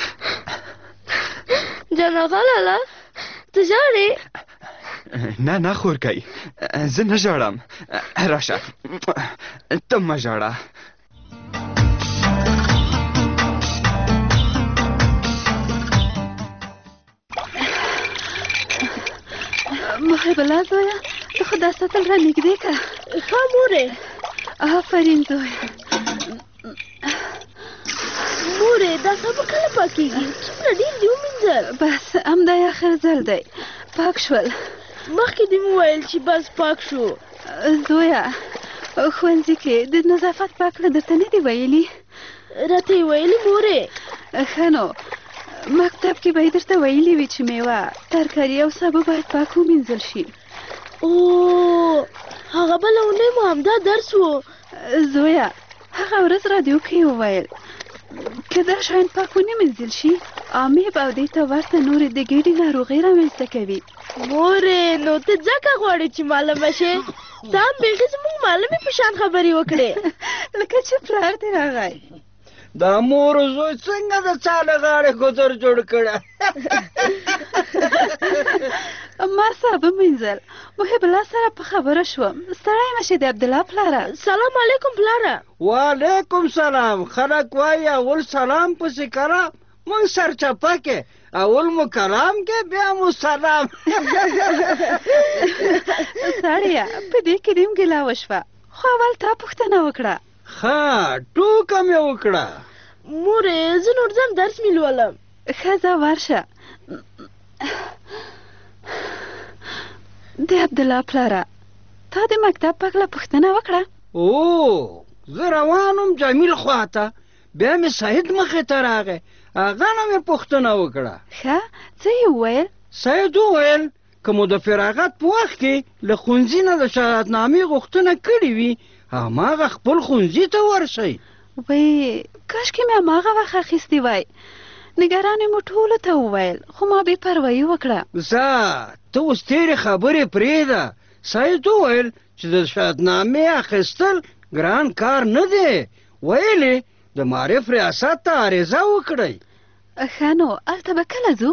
جان آغا لالا ته ژاړې نه نه خورکۍ زه نه ژاړم راشه ته مه ژاړه محب الله زویه ته خو دا سطل را نږدې که ښه مورې آفرین زویه مورې دا سابه کله پاکېږي څومره ډېر دي ومینځل بس همدا یې آخر ځل دی پاک شول مخکې دې مو ویل چې بس پاک شو زویه ښوونځي کې د نظافت پاک کړه درته نه دي ویلي راته یې ویلي مورې ښه نو مکتب کې به یې درته ویلي وي چې میوه ترکاري او سابه باید پاک ومینځل شي او هغه بله اونۍ مو همدا درس و زویه هغه ورځ رادیو کې یې وویل که دا شیان پاک ونه مینځل شي امیب او دې ته ورته نورې د ګېډې ناروغۍ رامنځته کوي مورې نو ته ځکه غواړې چې معلمه شې ته هم بیخي زموږ معلمې په شان خبرې وکړې لکه چې پلار دې راغی دا مور زوی څنګه د چا له غاړې ګودر جوړ کړه ما سابه مینځل محب الله سره په خبره شوم ستړی مه شې د عبدالله پلاره سلام علیکم پلاره وعلیکم سلام خلک وایي اول سلام پسې کړه موږ سرچپه کې اول مو کلام کې بیا مو سلام سړیه په دې کې دې هم ګیله وشوه خو اول تا پوښتنه وکړه ښه ټوکه مې وکړه مورې زه نور ځم درس مې لولم ښه ځه ورشه د عبدالله پلاره تا د مکتب په هکله پوښتنه وکړه او زه روان وم جمیل خواته بیا مې سعید مخې ته راغی هغه نه مې پوښتنه وکړه ښه څه یې وویل سعید وویل که مو د فراغت په وخت کې له ښوونځي نه د شهادتنامې غوښتنه کړې وي هماغه خپل ښوونځي ته ورشئ وی کاشکې مې هماغه وخت اخیستی وای نګرانې مو ټولو ته وویل خو ما بې پروایي وکړه ځه ته اوس تېرې خبرې پرېږده سعید وویل چې د شهادتنامې اخیستل ګران کار نه دی ویلې د معرف ریاست ته عریضه وکړئ ښه نو هلته به کله ځو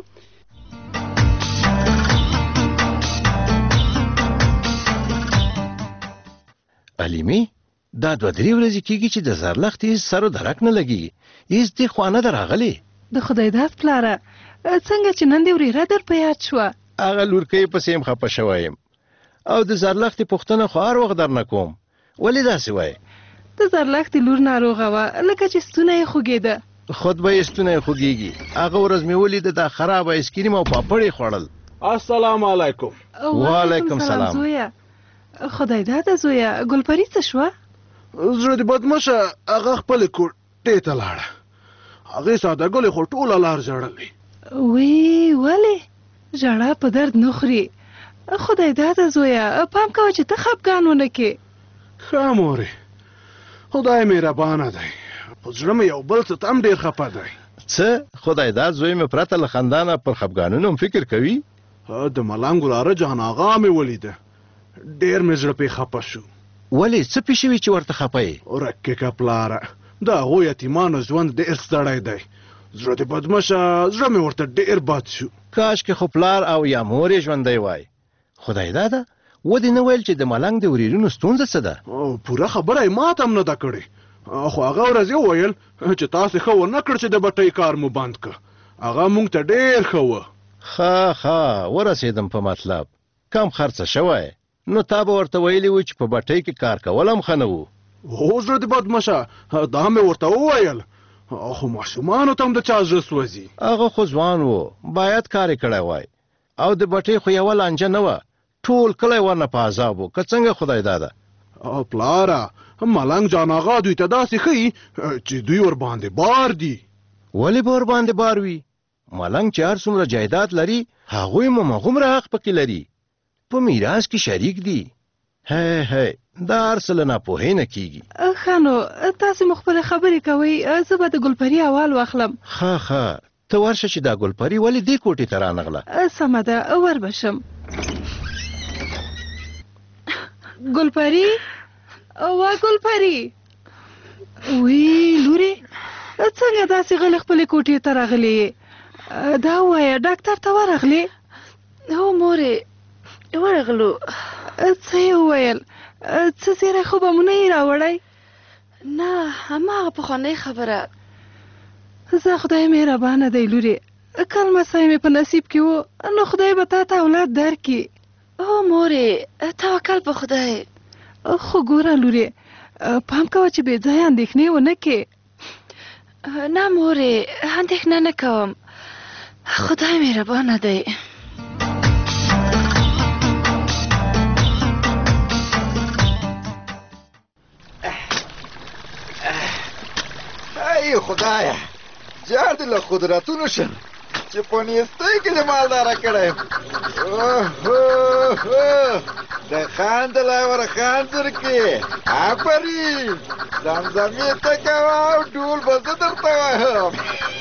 علیمي دا دوه درې ورځې کېږي چې د زرلښتې سر و درک نه لګي هېڅ دې خوا نه ده راغلې د خدای داد پلاره څنګه چې نن دې ورېره در په یاد شوه هغه لورکۍ پسې یم خفه شوی یم او د زرلښتې پوښتنه خو هر وخت درنه کوم ولې داسې وایې د زرلښتې لور ناروغه وه لکه چې ستونه یې خوږېده خود به یې ستونه یې خوږېږي هغه ورځ مې ولیده دا خراب ایسکریم او پاپړ یې خوړل السلام علیکم وعلیکم سلام زویه خدای داده زویه ګلپري څه شوه زړه دې بدمشه هغه خپلې کوټې ته لاړه هغې سادهګلې خو ټوله لار ژړلې وی ولې ژړا په درد نه خوري خدای داده زویه پام کوه چې ته خفګان ونه کې ښه مورې خدای مهربانه دی خو زړه مې یو بل څه ته هم ډېر خفه دی څه خدای داد زوی مې پرته له خندانه پر خفګانونو هم فکر کوي د ملنګ وراره جان آغا مې ولیده ډېر مې زړه پې خفه شو ولې څه پې شوي چې ورته خفه یې ورکېکه پلاره د هغو یتیمانو ژوند ډېر ستړی دی زړه دې بدمشه زړه مې ورته ډېر بد شو کاشکې خو پلار او یا مور یې ژوندی وای خدای داده ودې نه ویل چې د ملنګ د ورېرونو ستونزه څه ده پوره خبره یې ماته هم نه ده کړې خو هغه ورځ یې وویل چې تاسې ښه ونه کړ چې د بټۍ کار مو بند که هغه موږ ته ډېر ښه وه ښه ښه ورسېدم په مطلب کم خرڅه شوی نو تا به ورته ویلي و چې په بټۍ کې کار کول هم ښه نه وو هو زړه دې بدمشه دا مې ورته وویل خو ماشومانو ته هم د چا زړه سوځي هغه خو ځوان و باید کار یې کړی وای او د بټۍ خو یوه لانجه نه وه ټول کلی ورنه په عذاب و که څنګه خدای داده پلاره ملنګ جان آغا دوی ته داسې ښیي چې دوی ورباندې بار دي ولې به ورباندې بار وي ملنګ چې هر څومره جایداد لري هغوی هم همغومره حق پکې لري په میراث کې شریک دي هی هی دا هر څه له ناپوهۍ نه کېږي ښه نو تاسې مو خپلې خبرې کوئ زه به د ګلپري احوال واخلم ښه ښه ته ورشه چې دا ګلپری ولې دې کوټې ته رانغله؟ سمه ده ور بشم. ګلپری وا ګلپری وی لوري څنګه داسې غل خپل کوټې ته راغلی؟ دا وایه ډاکټر ته ورغلی؟ هو مورې ورغلو. څه یې وویل؟ څه زیری خو به مو نه یې راوړی؟ نه هماغه پخوانۍ خبره. زه خدای مهربانه دی لورې، کلمسی مې په نصیب کې و نو خدای به تا ته اولاد درکړي. او مورې توکل په خدای. خو ګوره لورې پام کوه چې بې ځایه اندېښنې ونه کې. نه مورې اندېښنه نه کوم، خدای مهربانه دی. ای خدایا جار دې له قدرتونو شم چې په نیستۍ کې دې مالداره کړی یم. د خان دلای ور خان درکې آفرین زمزمې ته کوه او ډول به زه درته وایم.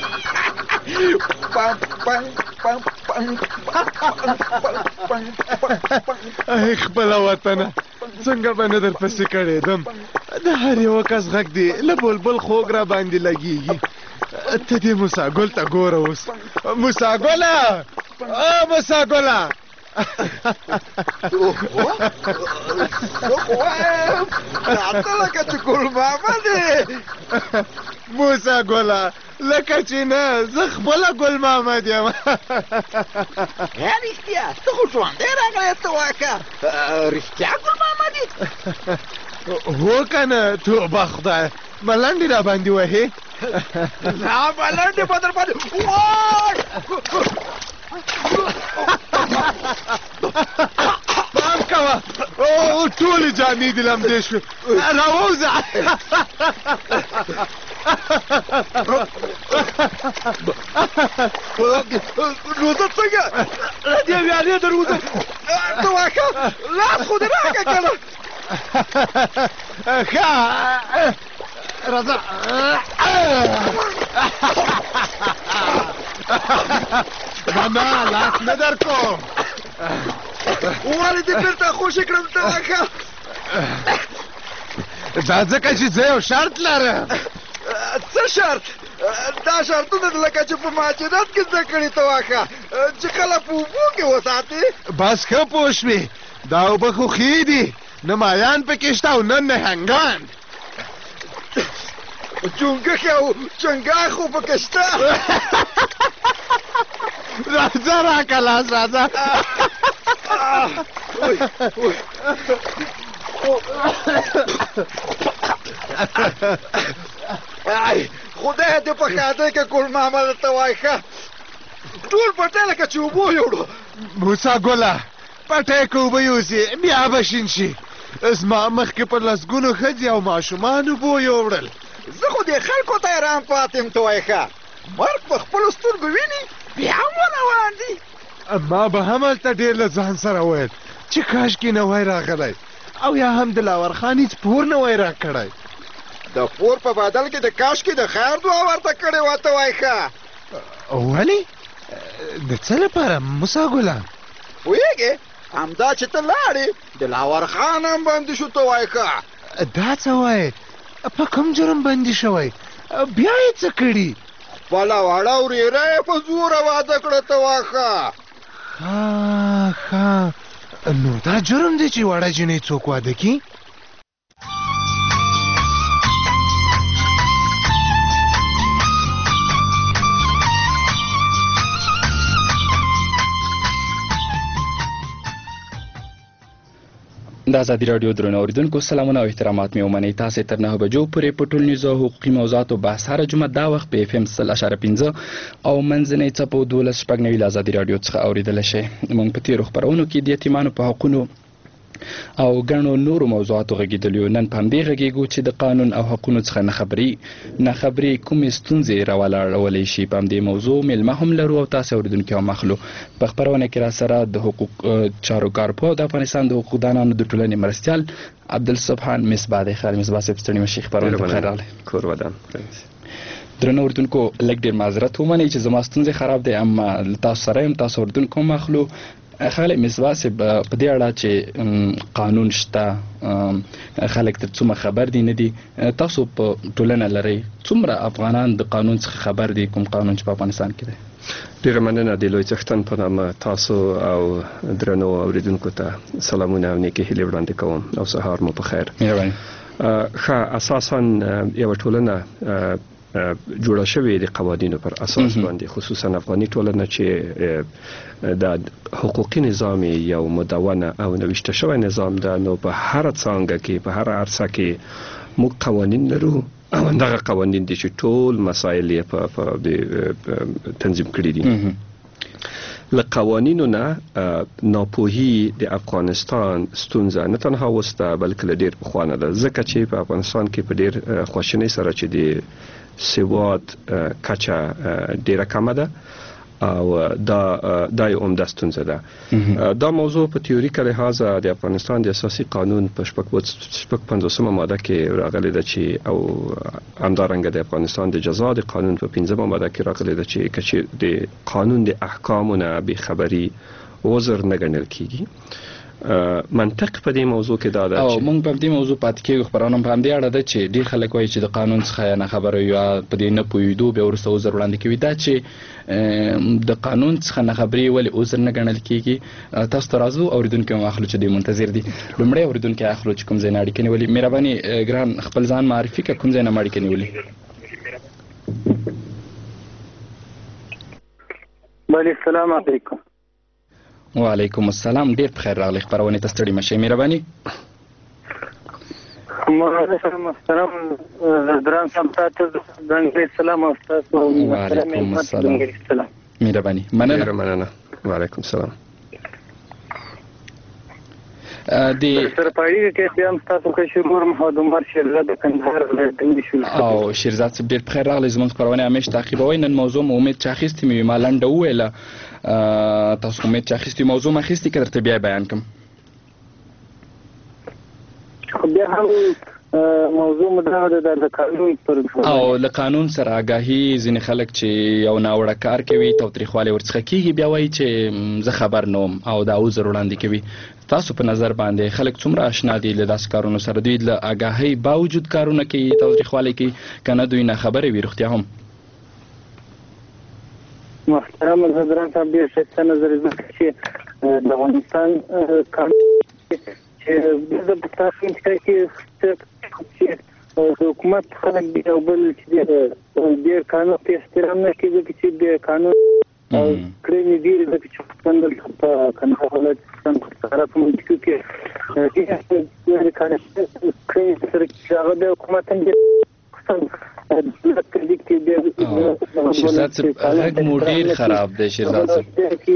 ای خپله وطنه څنګه به نه درپسې کړېدم. د هر یوه کس غږ دې له بلبل خوږ را باندې لګېږي. ته دې موساګل ته ګوره اوس. موساګله او موساګله زه خو وایم راته لکه چې ګل ماما دی. موساګله لکه چې نه زه خپله ګل محمد یم. یا رښتیا ته خو ژوندی راغلی ته واکه رښتیا ګل محمد یې؟ هو که نه توبه خدای ملنډې را باندې وهې. نه ملنډې به در باندې پام کوه ټولې جامې دې لمدې شوې. راووځه نو زه څنګه له دې ویالې در وځم؟ ته واکه لاس خو دې راکړه کنه. ښه راځه. نه نه لاس نه در کوم. ولې دې بېرته خوشې کړم ته واکه؟ دا ځکه چې زه یو شرط لرم. څه شرط؟ دا شرطونه لکه چې په ماجدات کې زده کړي ته واکه چې کله په اوبو کې وساتې. بس ښه پوه شوې دا اوبه خو ښې دي، نه مایان پکې شته او نه نهنګان. چونګښ او چنګاښ خو پکې شته. راځه راکه لاس راځه. خدای دې په ښادۍ کې ګل محمد ته وایي ښه ټول پټی لکه چې اوبو یوړو. موساګله پټی که اوبه یوسي بیا به شین شي. زما مخکې پر لسګونو ښځې او ماشومان اوبو یوړل. زه خو دې خلکو ته حیران پاتې یم ته وایي ښه مرګ په خپلو سترګو ویني بیا هم ونه دي. ما به هم هلته ډېر له ځان سره ویل چې کاشکې نه وای راغلی او یا هم د لاور خان هېڅ پور نه وای راکړی. د پور په بدل کې د کاشکې د خیر دعا ورته کړې وه ته وایي ښه. ولې؟ د څه لپاره موساګله؟ پوهېږې همدا چې ته لاړې د لاور خان هم بندي شو ته وایي ښه. دا څه وایې؟ په کوم جرم بندي شوی؟ بیا یې څه کړي؟ خپله وړه ورېره یې په زوره واده کړه ته وایه ښه. ښه ښه نو دا جرم دی چې وړه جنۍ څوک واده کړي؟ د ازادي راډیو درنو اوریدونکو سلامونه او احترامات مې ومنئ. تاسې تر نهه بجو پورې په ټولنیزو او حقوقي موضوعاتو بحث هره جمعه دا وخت په اف ام سل اشاره پنځه او منځنۍ څپو دولس شپږ نوي له ازادي راډیو څخه اورېدلی شئ. موږ په تېرو خپرونو کې د یتیمانو په حقونو او ګڼو نورو موضوعاتو غږېدلیو. نن په همدې غږېږو چې د قانون او حقونو څخه نخبري نخبري کومې ستونزې راولاړولی شي. په همدې موضوع میلمه هم لرو او تاسې اورېدونکي هم اخلو. په خپرونه کې را سره د حقوق چارو کارپوه د افغانستان د حقوقدانانو د ټولنې مرستیال عبدالسبحان مصباح دی. خیر مصباح صاحب ستړي مشي خپرونه ته خیر راغلی. کور ودان. درنو اردوونکو لږ ډیر معذرت ومنئ چې زما ستونزې خراب دی، اما تاسو سره یم، تاسو اردوونکو هم اخلو. خاله مصباح صاحب په دې اړه چې قانون شته، خلک تر څومره خبر دي نه دي، تاسو په ټولنه لرئ، څومره افغانان د قانون څخه خبر دي، کوم قانون چې په افغانستان کې دی؟ ډیره مننه د لوی څښتن په نامه تاسو او درنو اوریدونکو ته سلامونه او نیکې هیلې وړاندې کوم او سهار مو په خیر. مهرباني. ښه، اساساً یوه ټولنه جوړه شوې د قوانینو پر اساس باندې، خصوصا افغاني ټولنه چې د حقوقي نظام یو مدونه او نوشته شوی نظام ده، نو په هر څانګه کې په هر عرصه کې موږ قوانین لرو او دغه قوانین دي چې ټول مسایل یې په تنظیم کړي دي. له قوانینو نه ناپوهي د افغانستان ستونزه نه تنها وسته بلکې له ډیر پخوانه ده، ځکه چې په افغانستان کې په ډیر خواشینۍ سره چې د سواد کچه ډیره کمه ده او دا دا یو عمده ستونزه ده. دا موضوع په تیوریکه لحاظ د افغانستان د اساسي قانون په شپږ پنځوسمه ماده کې راغلی ده چې او همدارنګه د افغانستان د جزا د قانون په پنځمه ماده کې راغلی ده چې کچې د قانون د احکامو نه بېخبري عذر نه ګڼل کیږي. منطق په دې موضوع کې دا ده او موږ په دې موضوع پاتې کېږو. خبرونه په همدې اړه ده چې ډېر خلک وایي چې د قانون څخه نه خبره یا په دې نه پوهېدو بیا وروسته عذر وړاندې کوي. دا چې د قانون څخه نه خبرې ولې عذر نه ګڼل کېږي، تاسو ته راځو اورېدونکي هم اخلو چې دوی منتظر دي. لومړی اورېدونکي اخلو چې کوم ځای نه اړیکه نیولې. مهرباني ګران خپل ځان معرفي کړه، کوم ځای نه اړیکه نیولې؟ بله السلام علیکم. وعلیکم السلام، ډیر بخیر راغلی، خبرونه ته ستړي مشئ. مهرباني. محترم دران صاحب تاسو څنګه سلام او تاسو. وعلیکم السلام. مهرباني. مننه. مننه. وعلیکم السلام. د سرپاړی کې هم تاسو کې شروع محمد عمر شیرزاد د کندهار ولایت شو او شیرزاد صاحب ډیر بخیر راغلی، زموږ خبرونه همیشه تعقیبوي. نن موضوع مو امید چې اخیستې مې ما لنډه وویله، تاسو امید چې اخیستې موضوع ما اخیستې که درته بیا بیان کړم؟ خو بیا هم موضوع مدغه د قانون پر او له قانون سره آګاهي. ځینې خلک چې یو ناوړه کار کوي تاوتریخوالی ورڅخه کېږي، بیا وایي چې زه خبر نه وم او دا عذر وړاندې کوي. تاسو په نظر باندې خلک څومره آشنا دي له داسې کارونو سره؟ دوی له آګاهۍ باوجود کارونه کوي، تاوتریخوالی کوي، که نه دوی ناخبره وي رښتیا هم؟ محترم حضرات صاحب ډېر ښایسته نظر چې د افغانستان قانون چې د پاکستان کې چې حکومت خلک دي او بل چې ډېر قانون ته احترام نه کوي، ځکه چې د قانون کړنې ډېرې ځکه چې پاکستان په کندهار ولایت سره په منطقو کې ډېرې کړنې سره چې هغه د حکومت هم شیرزاد صاحب غږ مو ډیر خراب دی. شیرزاد صاحب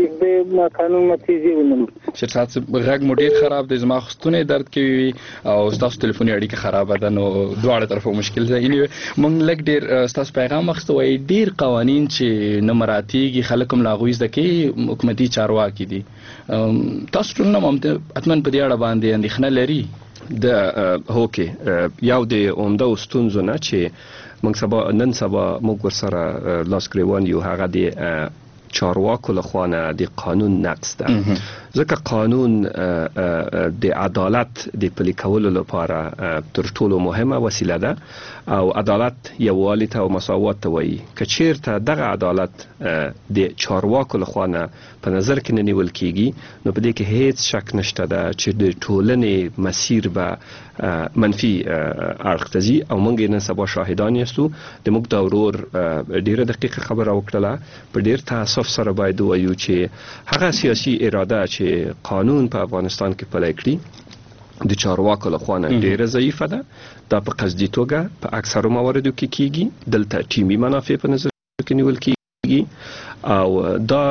شیرزاد صاحب غږ مو ډیر خراب دی، زما ستونی درد کوي او ستاسو ټلیفوني اړیکه خرابه ده، نو دواړه طرفه مشکل دی. موږ لږ ډیر ستاسو پیغام اخیستی وایي ډیر قوانین چې نه مراعاتېږي، خلک هم له هغوی زده کوي، حکومتي چارواکي دي. تاسو ټولنه هم حتما په دې اړه باندې اندېښنه لري؟ د هوکې یو د عمده ستونزو نه چې موږ سبا نن سبا موږ ورسره لاس ګریوان یو، هغه د چارواکو لخوا نه د قانون نقض ده. ځکه قانون د عدالت د پلي کولو لپاره تر ټولو مهمه وسیله ده او عدالت یووالي ته او مساوات ته وایي. که چیرته دغه عدالت د چارواکو لخوا نه په نظر کې نه نیول کیږي، نو په دې کې هیڅ شک نشته ده چې د ټولنې مسیر به منفي اړخ ته ځي او موږ نن سبا شاهدان یاستو. د موږ دا ورور ډیره دقیقه خبره وکړله، په ډیر تاسف سره باید ووایو چې هغه سیاسي اراده چې قانون په افغانستان کې پلی کړي د چارواکو لخوا نه ډیره ضعیفه ده. دا په قصدي توګه په اکثرو مواردو کې کیږي، دلته ټیمي منافع په نظر کې نیول کیږي او دا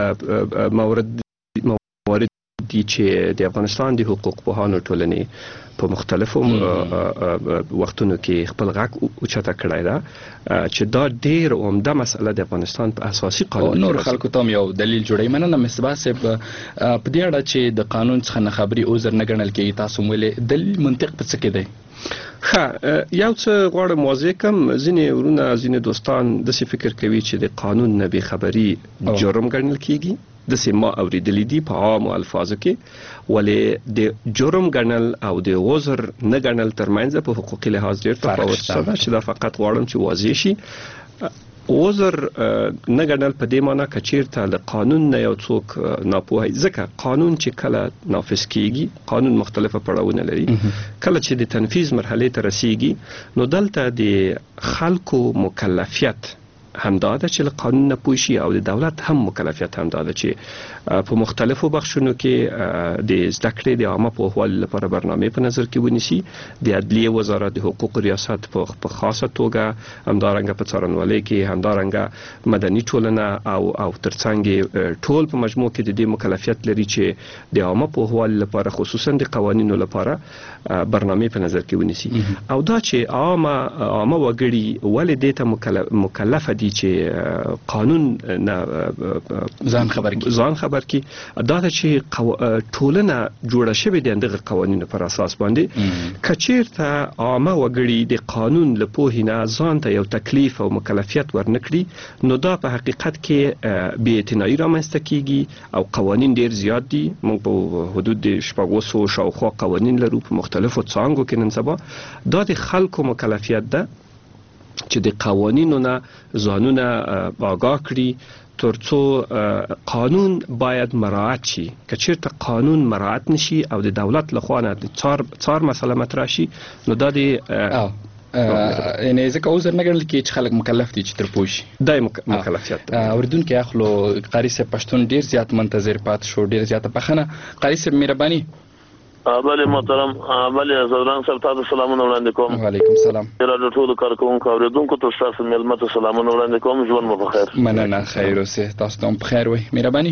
هغه موارد موارد دي چې د افغانستان د حقوق پوهانو ټولنې په مختلفو وختونو کې خپل غږ اوچته کړی دا چې دا ډیر عمده مسله د افغانستان په اساسي قانون نور خلکو ته یو دلیل جوړی مننه مصباح صاحب په دې اړه چې د قانون څخه نه خبري عذر نه ګڼل کېږي تاسو مولې دلیل منطق په څه کې دی؟ ښه یو څه غواړم واضح کم ځینې ورونه ځینې دوستان داسې فکر کوي چې د قانون نه بې خبري جرم ګڼل کېږي داسې ما اورېدلی دي په عامو الفاظو کې ولې د جرم ګڼل او د عذر نه ګڼل ترمنځ په حقوقي لحاظ ډېر تفاوت شته چې دا فقط غواړم چې واضح شي. عذر نه ګڼل په دې معنی که چیرته له قانون نه یو څوک ناپوهی ځکه قانون چې کله نافذ کیږي قانون مختلفه پړاوونه لري کله چې د تنفیذ مرحله ته رسیږي نو دلته د خلکو مکلفیت همدا ده چې له قانون نه پوه شي او د دولت هم مکلفیت همدا ده چې په مختلفو بخشونو کې د زده کړې د عامه پوهوالي لپاره برنامې په نظر کې ونیسي. د عدلیې وزارت د حقوقو ریاست په خاصه توګه همدارنګه په څارنوالۍ کې همدارنګه مدني ټولنه او او ترڅنګ ټول په مجموع کې د دې مکلفیت لري چې د عامه پوهوالي لپاره خصوصا د قوانینو لپاره برنامې په نظر کې ونیسي او دا چې عامه عامه وګړي ولې دې ته مکلف دي چې قانون نه ځان خبر کی ځان خبر کی دا چې قو... ټولنه جوړه شوې د اندغه قوانینو پر اساس باندې کچیرته عامه وګړي د قانون له پوهې نه ځان ته یو تکلیف او مکلفیت ورنکړي نو دا په حقیقت کې بې اعتنایي رامنځته کیږي او قوانین ډیر زیات دي. موږ په حدود د شپږ سوه شاوخوا قوانین لرو په مختلفو څانګو کې نن سبا دا د خلکو مکلفیت ده چې د قوانینو نه ځانونه آگاه کړي ترڅو قانون باید مراعات شي. که چیرته قانون مراعات نشي او د دولت لخوا نه د څار څار مسله مطرح شي نو دا د یعنی ځکه عذر نه ګڼل کېږي چې خلک مکلف دي چې تر پوه شي دا مکلفیت ده. اورېدونکي اخلو قاري صاحب پښتون ډیر زیات منتظر پات شو ډیر زیاته بخښنه. قاري صاحب مهرباني. بله محترم بله زوران صاحب تاسو سلامونه وړاندې کوم. وعلیکم السلام. راډیو ټولو کارکوونکو اوریدونکو ته تاسو مېلمه ته سلامونه وړاندې کوم. ژوند مو په خیر. مننه خیر اوسه تاسو ته په خیر وي. مهرباني.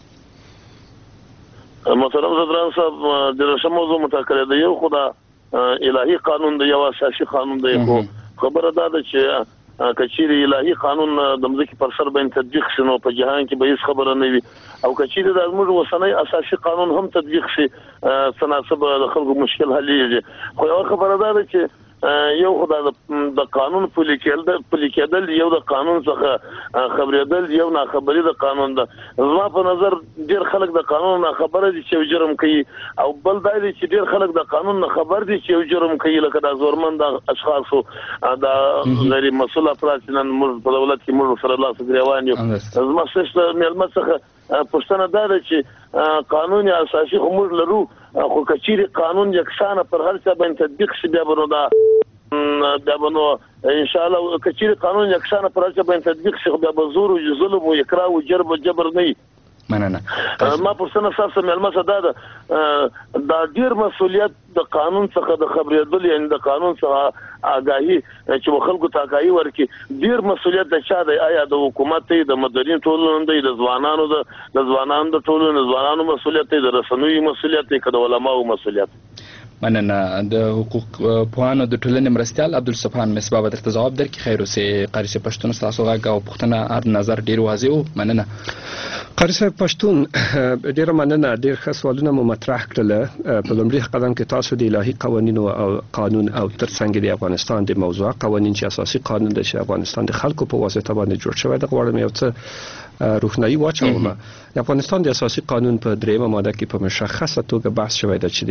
محترم زوران صاحب د رسم موضوع متکړه دی یو خدا الهي قانون دی یو اساسي قانون دی خو خبره ده چې کچيري الهي قانون د مځکې پر سر باندې تطبیق شنو په جهان کې به هیڅ خبره نه وي او کچيري د موږ وسنۍ اساسي قانون هم تطبیق شي تناسب د خلکو مشکل حلېږي. خو یو خبره ده چې یو خدای د قانون پلي کېدل پلي کېدل یو د قانون څخه خبرېدل یو نه خبرې د قانون ده. زما په نظر ډېر خلک د قانون نه خبره دي چې جرم کوي او بل دا دي چې ډېر خلک د قانون نه خبر دي چې جرم کوي لکه د زورمند اشخاصو د غیر مسؤل افراد چې نن موږ په دولت کې موږ سره لاس ګریوان یو. زما څه مېلمه څخه پښتنه ده چې قانون اساسي موږ لرو خو کچيري قانون یکسانه پر هر څه باندې تطبیق شي بیا به دا بیا به نو ان شاء الله کچيري قانون یکسانه پر هر څه باندې تطبیق شي بیا به زور او ظلم او اکراه او جرب جبر نه. مننه. ما پرسنه تاسو مېلمه څه ده دا ډیر مسولیت د قانون څخه د خبرېدل یعنی د قانون څخه آگاهي چې خلکو ته آگاهي ورکړي ډیر مسولیت د چا دی آیا د حکومت دی د مدني ټولنې دی د ځوانانو د ځوانانو د ټولنې ځوانانو مسولیت دی د رسنوي مسولیت دی د علماو مسولیت. مننه. د حقوق پوهانو د ټولنې مرستيال عبدالصفان مصباح به درته ځواب درکړي. خیر اوسې قاري صاحب پښتون تاسو غږ او پوښتنه هر نظر ډیر واضح وو. مننه. قاري صاحب پښتون ډیر مننه ډیر ښه سوالونه مو مطرح کړل. په لومړي قدم کې تاسو د الهي قوانینو او قانون او ترڅنګ د افغانستان د موضوع قوانین چې اساسي قانون د افغانستان د خلکو په واسطه باندې جوړ شوی د غواړم یو څه روښنايي واچوم. د افغانستان د اساسي قانون په دریمه ماده کې په مشخصه توګه بحث شوی دی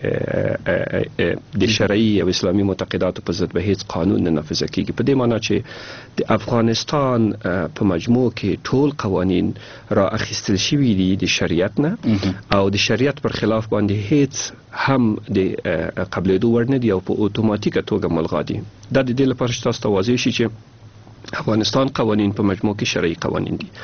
چې د شرعي او اسلامي معتقداتو په ضد به هیڅ قانون نه نافذ کیږي. په دې معنی چې د افغانستان په مجموع کې ټول قوانین را اخیستل شوي دي د شریعت نه او د شریعت پر خلاف باندې هیڅ هم د قبلېدو وړ نه دي او په اتوماتیکه توګه ملغا دي. دا د دې لپاره چې تاسو ته واضح شي چې افغانستان قوانین په مجموع کې شرعي قوانین دي.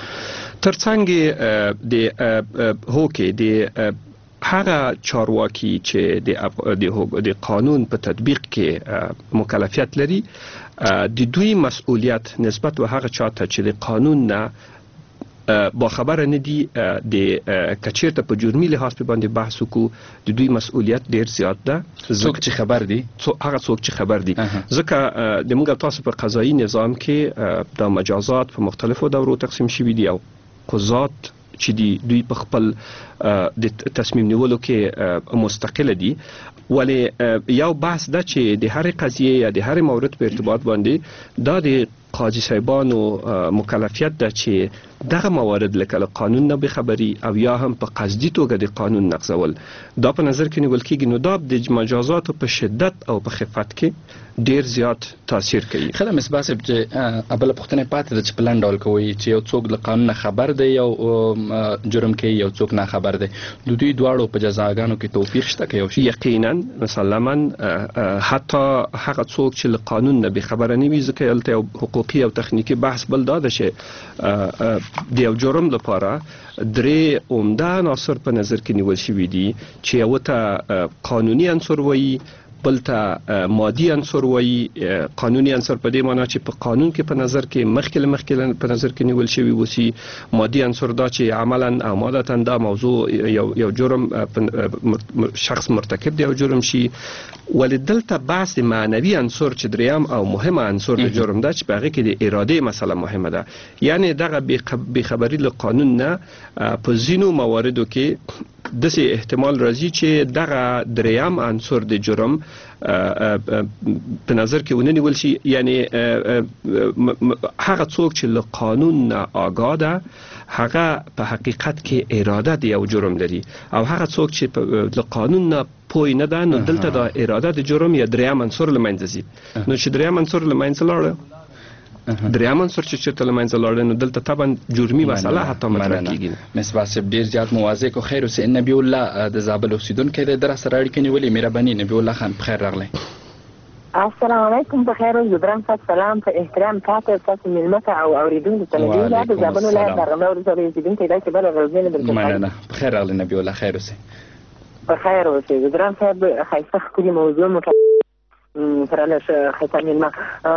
ترڅنګ د هوکې د هغه چارواکي چې د د قانون په تطبیق کې مکلفیت لري د دوی مسؤلیت نسبت به هغه چاته چې د قانون نه با خبره نه دي د کچیرته په جرمي لحاظ په باندې بحث وکړو د دوی مسؤلیت ډیر زیات ده. څوک چې خبر دي هغه څوک چې خبر دي ځکه د موږ تاسو په قضایي نظام کې د مجازات په مختلفو دورو تقسیم شوي دي او قضات چې دی دوی په خپل د تصمیم نیولو کې مستقله دي. ولی یو بحث ده چې د هر قضیه یا د هر مورد په ارتباط باندې دا د قاضي صاحبانو مکلفیت ده چې دغه موارد لکه قانون نه بخبري او یا هم په قصدي توګه د قانون نقضول دا په نظر کې نیول کېږي. نو دا د مجازاتو په شدت او په خفت کې ډیر زیات تاثیر کوي. خله مصباح صاحب چې ابل پښتنه پاتې د چپلان ډول کوي چې یو څوک د قانون خبر دی یو جرم کوي یو څوک نه خبر دی د دوی دواړو په جزاګانو کې توفیق شته کوي. یقینا مسلما حتی هغه څوک چې له قانون نه به خبر نه وي ځکه یلته یو حقوقي او تخنیکی بحث بل دا ده چې د یو جرم لپاره درې عمده عناصر په نظر کې نیول شوي دي چې یو ته قانوني عنصر وایي، بل ته مادي عنصر وایي. قانوني عنصر په دې معنی چې په قانون کې په نظر کې مخکې مخکې په نظر کې نیول شوی وسی. مادي عنصر دا چې عملا او مادتا دا موضوع یو یو جرم شخص مرتکب دی او جرم شي. ولدلته بحث معنوي عنصر چې دریم او مهم عنصر د جرم دا چې په هغه کې د اراده مسله مهمه ده. یعنی دغه بې خبري له قانون نه په ځینو مواردو کې دسي احتمال راځي چې دغه دریم عنصر د جرم په نظر کې ونه نیول شي. یعنی هغه څوک چې له قانون نه آگاه ده هغه په حقیقت کې اراده دی او جرم لري، او هغه څوک چې له قانون نه پوی نه ده نو دلته د اراده د جرم یا دریم عنصر له منځه ځي. نو چې دریم عنصر له منځه لاړ دریم عنصر چې چرته له منځه لاړ نو دلته طبعا جرمي مسله حتی مطرح کیږي. مصباح صاحب ډیر زیات مواضع کو خیر اوسه. نبی الله د زابل اوسیدونکو د در سره اړیکې نیولې. مهرباني نبی الله خان بخیر راغلی. السلام علیکم. بخیر او جبران صاحب سلام په احترام تاسو تاسو ملمته او اوریدونکو ته نبی الله د زابل ولایت درغمه ورسره اوسیدونکو ته چې بل ورځنه درته مننه. بخیر راغلی نبی الله خیر اوسه. بخیر اوسه. جبران صاحب خیسه خوري موضوع مت فرالش ختامی ما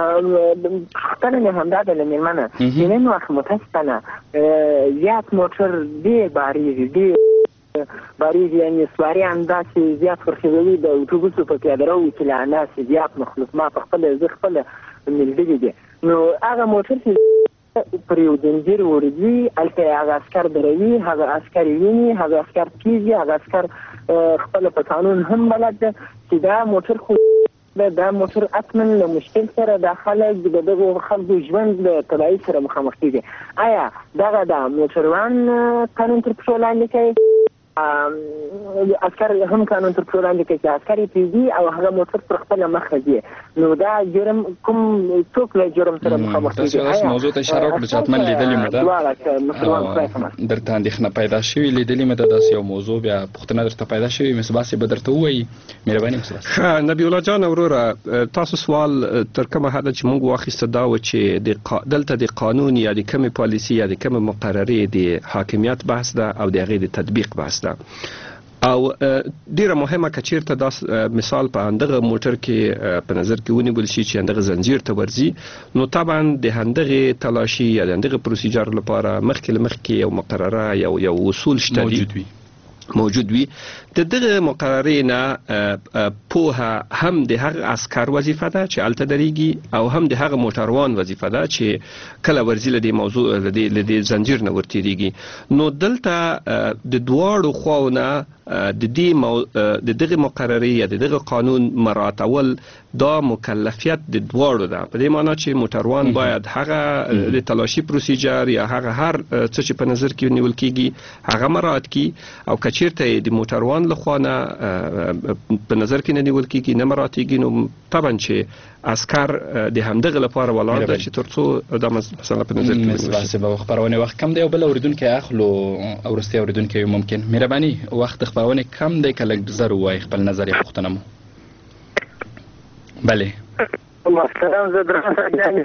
خطر نهانده دل میمانه اینن وقت متاسفانه زیاد موتور دی باریزی دی باریزی یعنی سواری انداسی زیاد فرخیزوی د اتوبوسو په پیاده رو چې لعناسی زیاد مخلوق ما په خپل زه خپل ملګری دي. نو هغه موټر چې پر یو دنجیر ورځي الته هغه اسکر دروي هغه اسکر ویني هغه اسکر کیږي هغه اسکر خپل په قانون هم بلد چې دا موټر خو دا موټر اتمن له مشکل سره د خلک د دغه خلکو ژوند له تبعیض سره مخامخ کیږي. آیا دغه د موټروان قانون تر پښو لاندې کوي؟ عسكر هم قانون تر پښو لاندې کوي چې عسکر پیږي او هغه موټر پر خپل مخ ځي. نو دا جرم کوم څوک له جرم سره مخامخ کیږي؟ تاسو موضوع ته اشاره وکړه چې اتمن لیدلې مده درته اندېښنه پیدا شوې لیدلې مده داسې یو موضوع بیا پوښتنه درته پیدا شوې مصباح صاحب درته وایي. مهرباني وکړئ. نبی الله جان وروره تاسو سوال تر کومه حد چې موږ واخیسته دا و چې د دلته د قانون یا د کومه پالیسي یا د کومه مقررې د حاکمیت بحث ده او د هغې د تطبیق بحث ده. او ډیره مهمه کچیرته دا مثال په اندغه موټر کې په نظر کې ونیول شي چې اندغه زنجیر ته ورځي نو طبعا د اندغه تلاشي یا اندغه پروسیجر لپاره مخکې مخکې یو مقرره یو یو اصول شته موجود وي موجود وي. د دغه مقررې نه پوهه هم د هغه عسكر وظیفه ده چې الته درېږي او هم د هغه موټروان وظیفه ده چې کله ورځي له دې موضوع له دې زنجیر نه ورتېږي. نو دلته د دواړو خواونه د دې مو... د دغه مقررې یا د دغه قانون مراعاتول دا مکلفیت د دواړو ده. په دې معنی چې موټروان باید هغه د تلاشي پروسیجر یا هغه هر څه چې په نظر کې نیول کېږي هغه مراعات کړي او کچیرته د موټروان لخوانه په نظر کې نه نیول کېږي نه مراعاتېږي نو طبعا چې عسكر د همدغه لپاره ولاړ ده چې ترڅو دا مثلا په نظر کې مصباح صاحب خبرونه وخت کم دی او بل اوریدونکو اخلو او ورسته اوریدونکو ممکن مهرباني وخت خبرونه کم دی کله زر وای خپل نظر یې پوښتنه مو. بله محترم زه درته ځان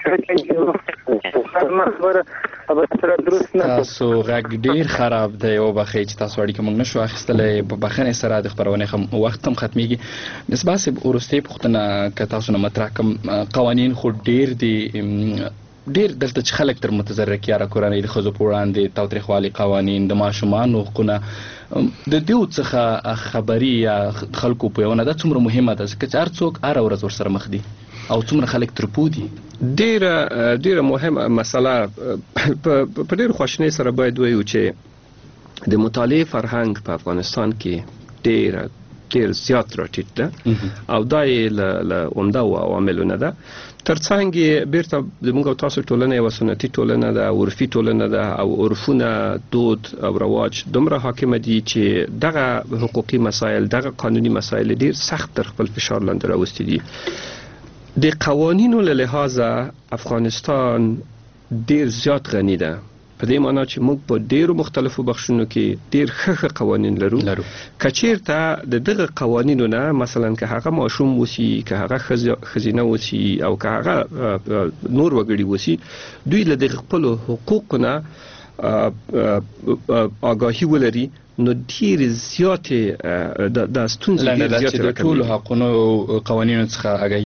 تاسو غږ ډیر خراب دی او بخې چې تاسو اړیکه موږ نشو اخیستلې په بخښنې سره د خبرونه هم وخت هم ختميږي. مصباح صاحب ورسته پوښتنه که تاسو نه مطرح کوم قوانین خو ډیر دي ډیر دلته چې خلک تر متزرکیاره کورنۍ د ښځو په وړاندې تاوتریخوالي قوانین د ماشومانو حقونه د دې څخه خبري یا خلکو په یو نه دا څومره مهمه ده ځکه چې هر څوک هر ورځ ورسره مخ دي او څومره خلک تر پودي ډیره ډیره مهمه مسله په ډیر خوشنۍ سره باید وایو چې د مطالعه فرهنګ په افغانستان کې ډیره ډیر زیات راټیټ ده او دا یې له عمده عواملو نه ده ترڅنګ یې بیرته زموږ او تاسو ټولنه یوه سنتي ټولنه ده عرفي ټولنه ده او عرفونه دود او رواج دومره حاکمه دي چې دغه حقوقي مسایل دغه قانوني مسایل ډیر سخت تر خپل فشار لاندې راوستي دي د قوانینو له لحاظه افغانستان ډیر زیات غني ده په دې معنی چې موږ په ډیرو مختلفو بخشونو کې ډیر ښه قوانین لرو کچیرته د دغه قوانینو نه مثلا که هغه ماشوم وسی که هغه خزینه وسی او که هغه نور وګړي وسی دوی له دغه خپل حقوقو نه آگاهی ولري نو ډیر زیات د ستونزې ډیر زیات د ټولو حقونو قوانینو څخه آگاهي